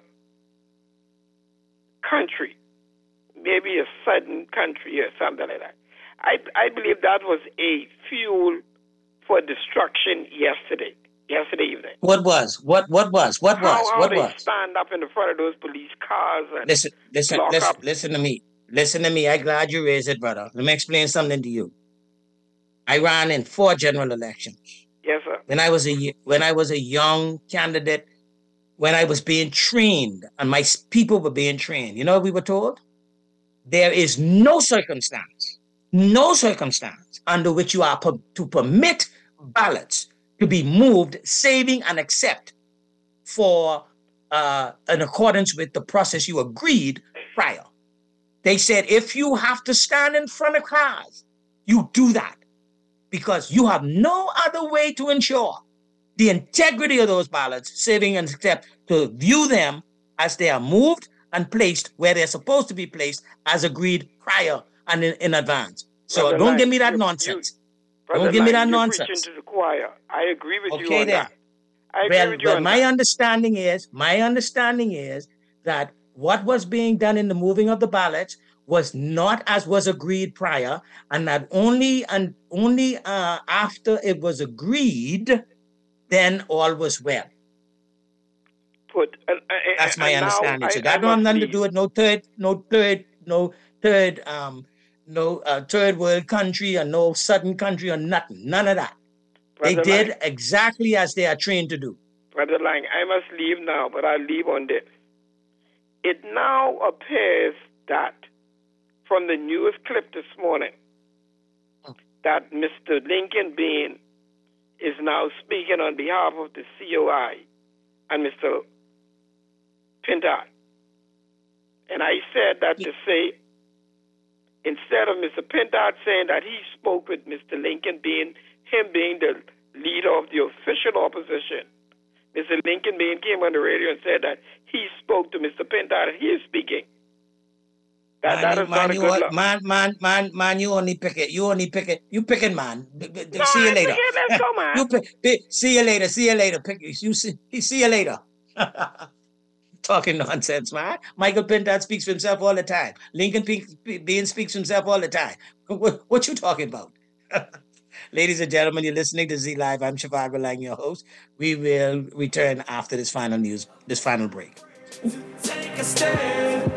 country, maybe a southern country or something like that, I believe that was a fuel for destruction yesterday evening. What was? How they stand up in the front of those police cars and listen to me. Listen to me. I'm glad you raised it, brother. Let me explain something to you. I ran in 4 general elections. Yes, sir. When I was a young candidate, when I was being trained and my people were being trained, you know what we were told? There is no circumstance under which you are to permit ballots to be moved, saving and accept for in accordance with the process you agreed prior. They said, if you have to stand in front of cars, you do that because you have no other way to ensure the integrity of those ballots, saving and accept, to view them as they are moved and placed where they're supposed to be placed as agreed prior. and in advance. So Brother don't Lang, give me that nonsense. Don't give me that nonsense. You're preaching to the choir. I agree with you Okay, on then. that. I agree with you on my that. understanding is that what was being done in the moving of the ballots was not as was agreed prior, and that only after it was agreed, then all was well. That's my understanding. So that don't have nothing to do with no third world country or no southern country or nothing. None of that. They did exactly as they are trained to do. Brother Lang, I must leave now, but I'll leave on this. It now appears that from the newest clip this morning that Mr. Lincoln Bain is now speaking on behalf of the COI and Mr. Pintard. And I said that to say, instead of Mr. Pintard saying that he spoke with Mr. Lincoln Bain, him being the leader of the official opposition, Mr. Lincoln Bain came on the radio and said that he spoke to Mr. Pintard and he is speaking. That is not a good look. Man, you only pick it. You pick it, man. No, see you later. Let's go, man. See you later. See you later. Talking nonsense, man. Michael Pintard speaks for himself all the time. Lincoln Bain speaks for himself all the time. What you talking about? Ladies and gentlemen, you're listening to Z Live. I'm Shivago Lang, your host. We will return after this final break. Take a stand,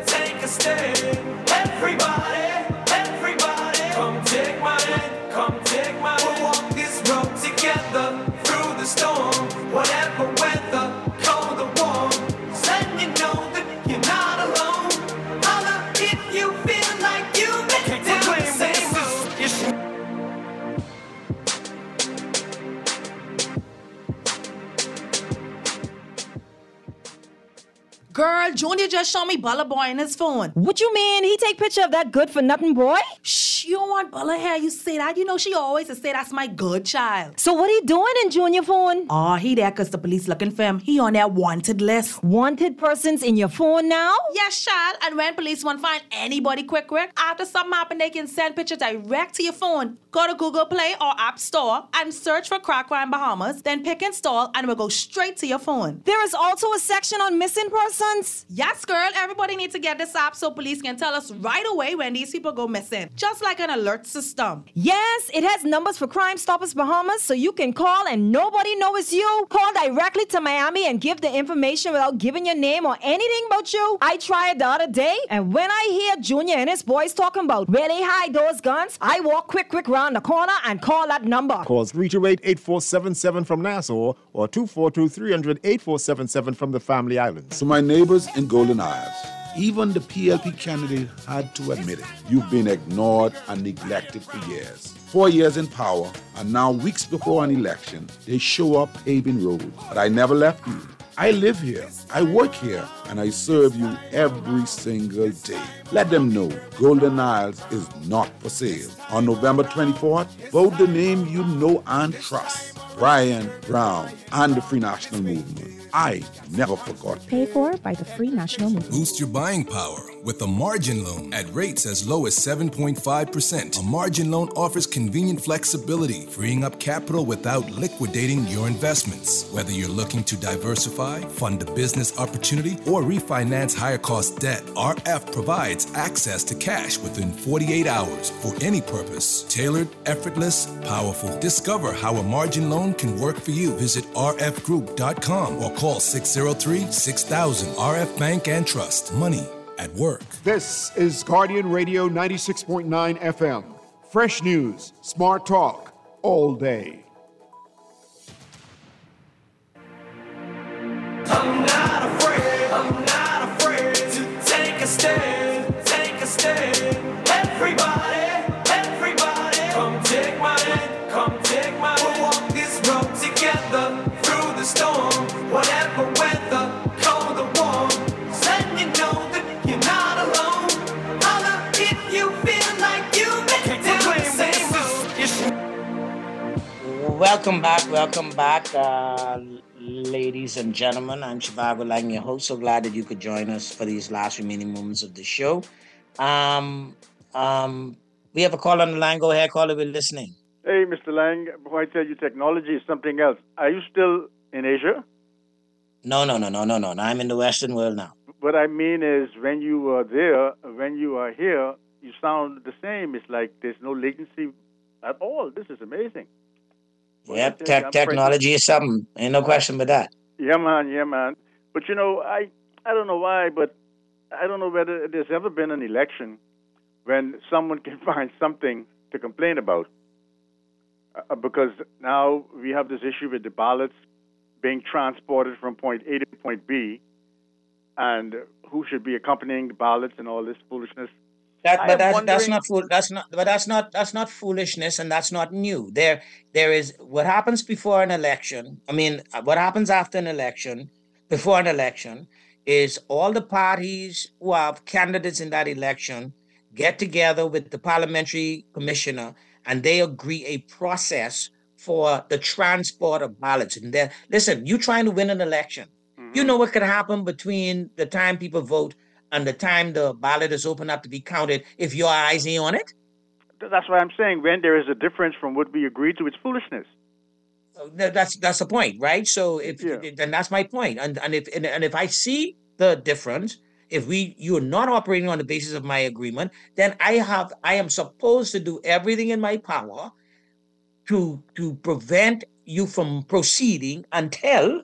everybody, come take my hand, we'll walk this road together through the storm, whatever weather, cold or warm, letting you know that you're not alone, holla if you feel like you make it down the same road. Girl, Junior just showed me Bella Boy in his phone. What you mean? He take picture of that good-for-nothing boy? Shh, you don't want Bella here. You say that. You know she always say that's my good child. So what he doing in Junior phone? Oh, he there because the police looking for him. He on their wanted list. Wanted persons in your phone now? Yes, child. And when police want to find anybody quick, after something happen, they can send pictures direct to your phone. Go to Google Play or App Store and search for Crack Crime Bahamas. Then pick install and it will go straight to your phone. There is also a section on missing persons. Yes, girl. Everybody needs to get this app so police can tell us right away when these people go missing. Just like an alert system. Yes, it has numbers for Crime Stoppers Bahamas so you can call and nobody knows it's you. Call directly to Miami and give the information without giving your name or anything about you. I tried the other day and when I hear Junior and his boys talking about where they hide those guns, I walk quick round the corner and call that number. Call 328-8477 from Nassau or 242-300-8477 from the Family Islands. To my neighbors in Golden Isles, even the PLP candidate had to admit it. You've been ignored and neglected for years. 4 years in power, and now weeks before an election, they show up paving roads. But I never left you. I live here, I work here, and I serve you every single day. Let them know Golden Isles is not for sale. On November 24th, vote the name you know and trust. Brian Brown and the Free National Movement. I never forgot. Paid for by the Free National Movement. Boost your buying power with a margin loan at rates as low as 7.5%. A margin loan offers convenient flexibility, freeing up capital without liquidating your investments. Whether you're looking to diversify, fund a business opportunity, or refinance higher cost debt, RF provides access to cash within 48 hours for any purpose. Tailored, effortless, powerful. Discover how a margin loan can work for you. Visit rfgroup.com or call 603-6000. RF Bank and Trust. Money at work. This is Guardian Radio 96.9 FM. Fresh news, smart talk, all day. I'm not afraid to take a stand, everybody, come take my hand, we'll walk this road together through the storm, whatever weather, cold or warm, letting you know that you're not alone, holla if you feel like you make it down the same road. Welcome back, ladies and gentlemen. I'm Shivago Lang, your host. So glad that you could join us for these last remaining moments of the show. We have a call on the line. Go ahead, caller. We're listening. Hey, Mr. Lang, before I tell you technology is something else. Are you still in Asia? No. I'm in the Western world now. What I mean is when you are there, when you are here, you sound the same. It's like there's no latency at all. This is amazing. Yep, technology is something. Ain't no question but that. Yeah, man. But, I don't know why, but I don't know whether there's ever been an election when someone can find something to complain about. Because now we have this issue with the ballots being transported from point A to point B, and who should be accompanying the ballots and all this foolishness. That's not foolishness, and that's not new. There is what happens before an election. I mean, what happens after an election, before an election, is all the parties who have candidates in that election get together with the parliamentary commissioner, and they agree a process for the transport of ballots. And listen, you trying to win an election. You know what could happen between the time people vote and the time the ballot is opened up to be counted if your eyes ain't on it? That's why I'm saying when there is a difference from what we agreed to, it's foolishness. That's the point, right? So then that's my point. And if I see the difference, if you're not operating on the basis of my agreement, then I am supposed to do everything in my power to prevent you from proceeding until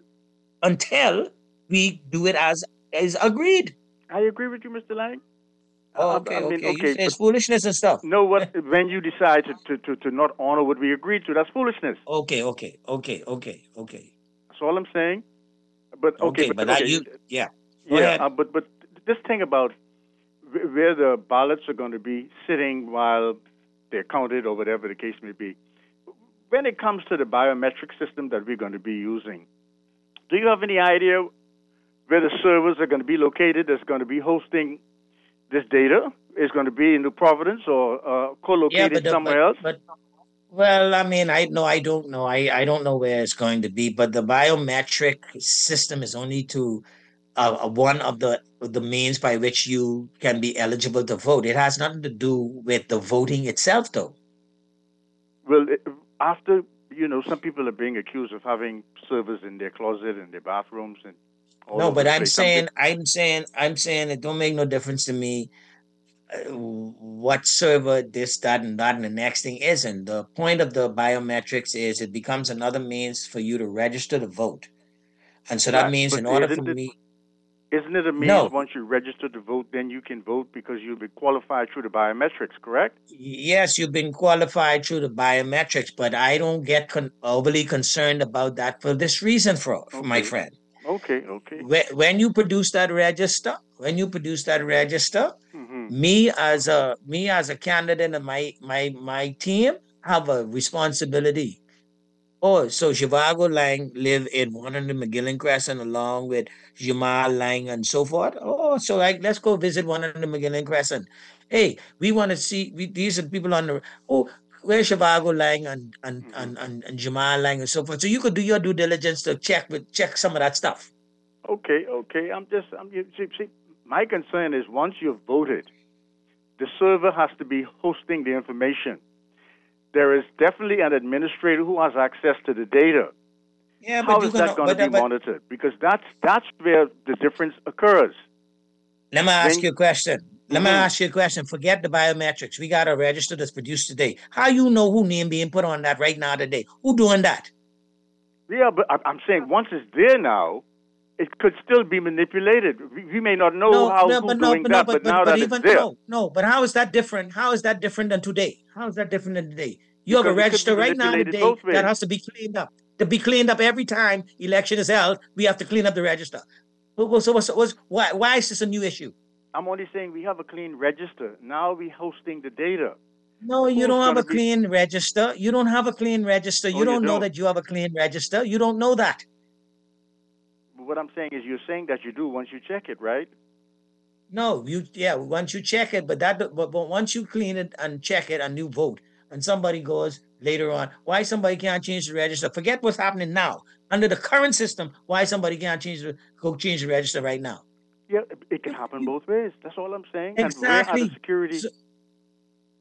we do it as agreed. I agree with you, Mr. Lang. Okay. It's foolishness and stuff. No, when you decide to not honor what we agreed to, that's foolishness. Okay. That's all I'm saying. But Go ahead. But this thing about where the ballots are going to be sitting while they're counted or whatever the case may be, when it comes to the biometric system that we're going to be using, do you have any idea where the servers are going to be located that's going to be hosting this data? Is going to be in New Providence or co-located somewhere else? Well, I mean, I don't know. I don't know where it's going to be, but the biometric system is only to one of the means by which you can be eligible to vote. It has nothing to do with the voting itself, though. Well, after, some people are being accused of having servers in their closet and their bathrooms and all. No, but I'm saying it don't make no difference to me what server this, that, and that, and the next thing isn't. The point of the biometrics is it becomes another means for you to register to vote. And so that means in order for me... Isn't it a means once you register to vote, then you can vote because you'll be qualified through the biometrics, correct? Yes, you've been qualified through the biometrics, but I don't get overly concerned about that for this reason, my friend. Okay. When you produce that register, me as a candidate and my team have a responsibility. Oh, so Zhivago Lang live in 100 McGillen Crescent along with Jamal Lang and so forth. Oh, so let's go visit 100 McGillen Crescent. Hey, we want to see these are people on the where's Zhivago Lang and Jamal Lang and so forth. So you could do your due diligence to check some of that stuff. Okay. See, my concern is once you've voted, the server has to be hosting the information. There is definitely an administrator who has access to the data. Yeah, How is that going to be monitored? Because that's where the difference occurs. Let me ask you a question. Forget the biometrics. We got a register that's produced today. How you know who name being put on that right now today? Who doing that? Yeah, but I'm saying once it's there now, it could still be manipulated. We may not know who's doing that, but now that it's there. But how is that different? How is that different than today? You have a register right now today that has to be cleaned up. To be cleaned up every time election is held, we have to clean up the register. Why is this a new issue? I'm only saying we have a clean register. Now we're hosting the data. No, you don't have a clean register. You don't have a clean register. You don't know that you have a clean register. You don't know that. What I'm saying is you're saying that you do once you check it, right? No, once you check it, but once you clean it and check it and you vote, and somebody goes later on, why somebody can't change the register? Forget what's happening now. Under the current system, why somebody can't change the register right now? Yeah, it can happen both ways. That's all I'm saying. Exactly. And security.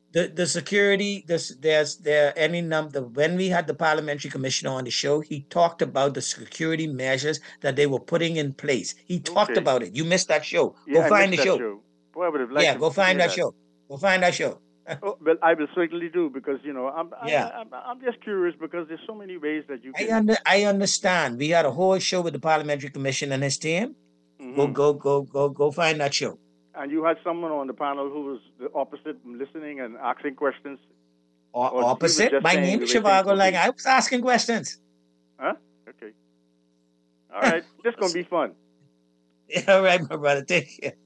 The security, there any number. When we had the parliamentary commissioner on the show, he talked about the security measures that they were putting in place. He talked about it. You missed that show. Yeah, Go find the I missed that show. Boy, I would have liked Yeah, to go find hear that show. Go find that show. Oh, well, I will certainly do because Yeah. I'm just curious because there's so many ways that you can. I understand. We had a whole show with the parliamentary commission and his team. Mhm. Go find that show. And you had someone on the panel who was the opposite, listening and asking questions. Opposite. My name is Shivago. Like I was asking questions. Huh? Okay. All right. This is gonna be fun. All right, my brother. Take care.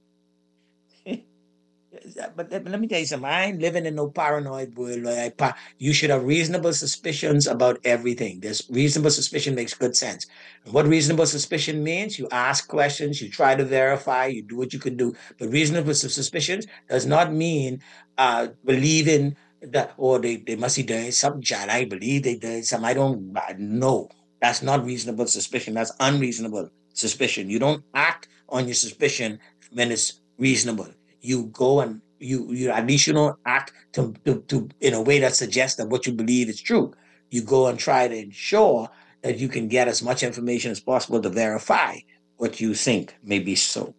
But let me tell you something. I ain't living in no paranoid world where you should have reasonable suspicions about everything. There's reasonable suspicion makes good sense. And what reasonable suspicion means, you ask questions, you try to verify, you do what you can do. But reasonable suspicions does not mean believing that, they must be doing something, John. I believe they did something. I don't know. That's not reasonable suspicion. That's unreasonable suspicion. You don't act on your suspicion when it's reasonable. You go and you at least you don't act to in a way that suggests that what you believe is true. You go and try to ensure that you can get as much information as possible to verify what you think may be so.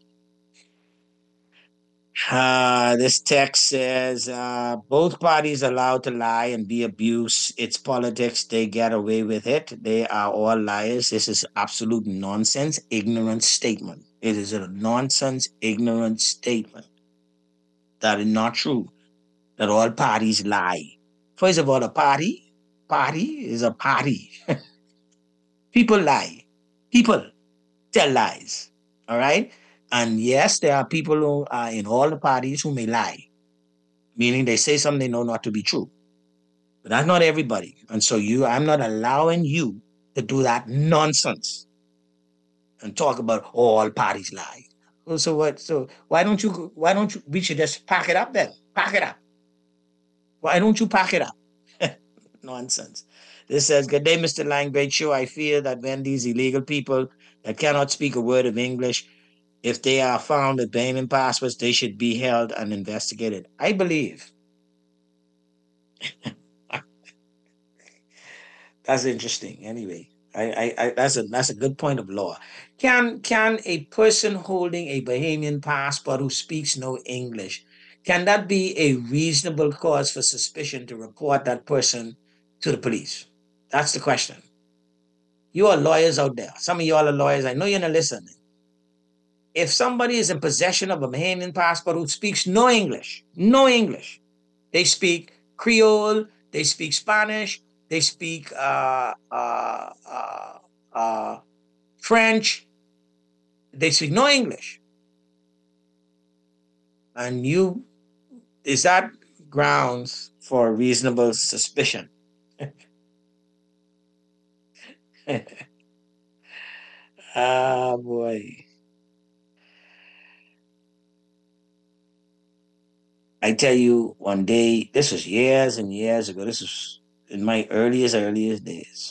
This text says both parties allowed to lie and be abused. It's politics. They get away with it. They are all liars. This is absolute nonsense, ignorant statement. It is a nonsense, ignorant statement. That is not true. That all parties lie. First of all, a party is a party. People lie. People tell lies. All right? And yes, there are people who are in all the parties who may lie, meaning they say something they know not to be true. But that's not everybody. And so I'm not allowing you to do that nonsense and talk about all parties lie. So what? So why don't you? We should just pack it up then. Pack it up. Why don't you pack it up? Nonsense. This says, good day, Mr. Lang. Great show. I fear that when these illegal people that cannot speak a word of English, if they are found with Bahamian passports, they should be held and investigated. I believe. That's interesting. Anyway, that's a good point of law. Can a person holding a Bahamian passport who speaks no English, can that be a reasonable cause for suspicion to report that person to the police? That's the question. You are lawyers out there. Some of you all are lawyers. I know you're not listening. If somebody is in possession of a Bahamian passport who speaks no English, they speak Creole, they speak Spanish, they speak French, they speak no English. And is that grounds for reasonable suspicion? Ah, boy. I tell you, one day, this was years and years ago, this was in my earliest days.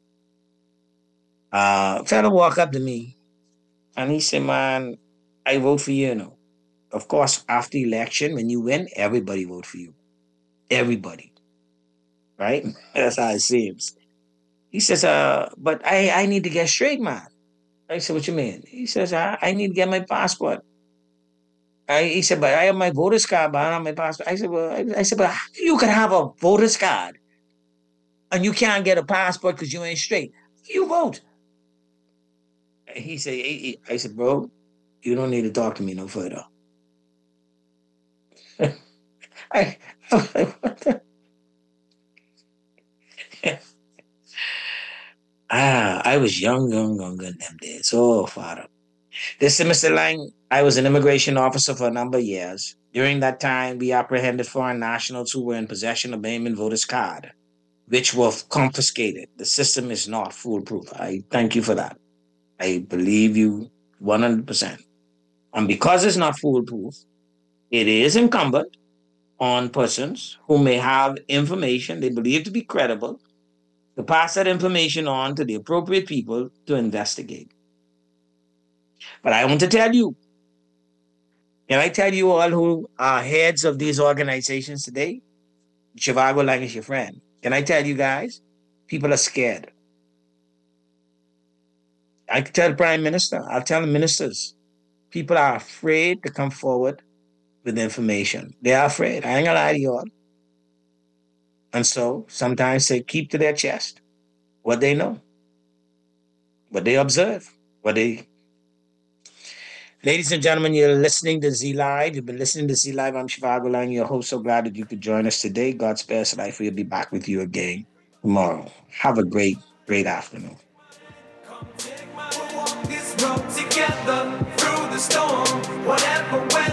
A fellow walked up to me and he said, man, I vote for you, Of course, after the election, when you win, everybody vote for you. Everybody. Right? That's how it seems. He says, but I need to get straight, man. I said, what you mean? He says, I need to get my passport. He said, but I have my voter's card, but I don't have my passport. I said, but you can have a voter's card and you can't get a passport because you ain't straight. You vote. He said, I said, bro, you don't need to talk to me no further. I was like, what the? I was young in them days. Oh, Father. This is Mr. Lang. I was an immigration officer for a number of years. During that time, we apprehended foreign nationals who were in possession of Bahamian voters' card, which were confiscated. The system is not foolproof. I thank you for that. I believe you 100%. And because it's not foolproof, it is incumbent on persons who may have information they believe to be credible to pass that information on to the appropriate people to investigate. But I want to tell you, Can I tell you all who are heads of these organizations today? Zhivago Lang is your friend. Can I tell you guys? People are scared. I can tell the Prime Minister, I'll tell the ministers. People are afraid to come forward with information. They are afraid. I ain't gonna lie to you all. And so sometimes they keep to their chest what they know, what they observe, what they... Ladies and gentlemen, you're listening to Z Live. You've been listening to Z Live. I'm Zhivago Lang, your host. So glad that you could join us today. God spare us life. We'll be back with you again tomorrow. Have a great, great afternoon. This road together through the storm, whatever weather.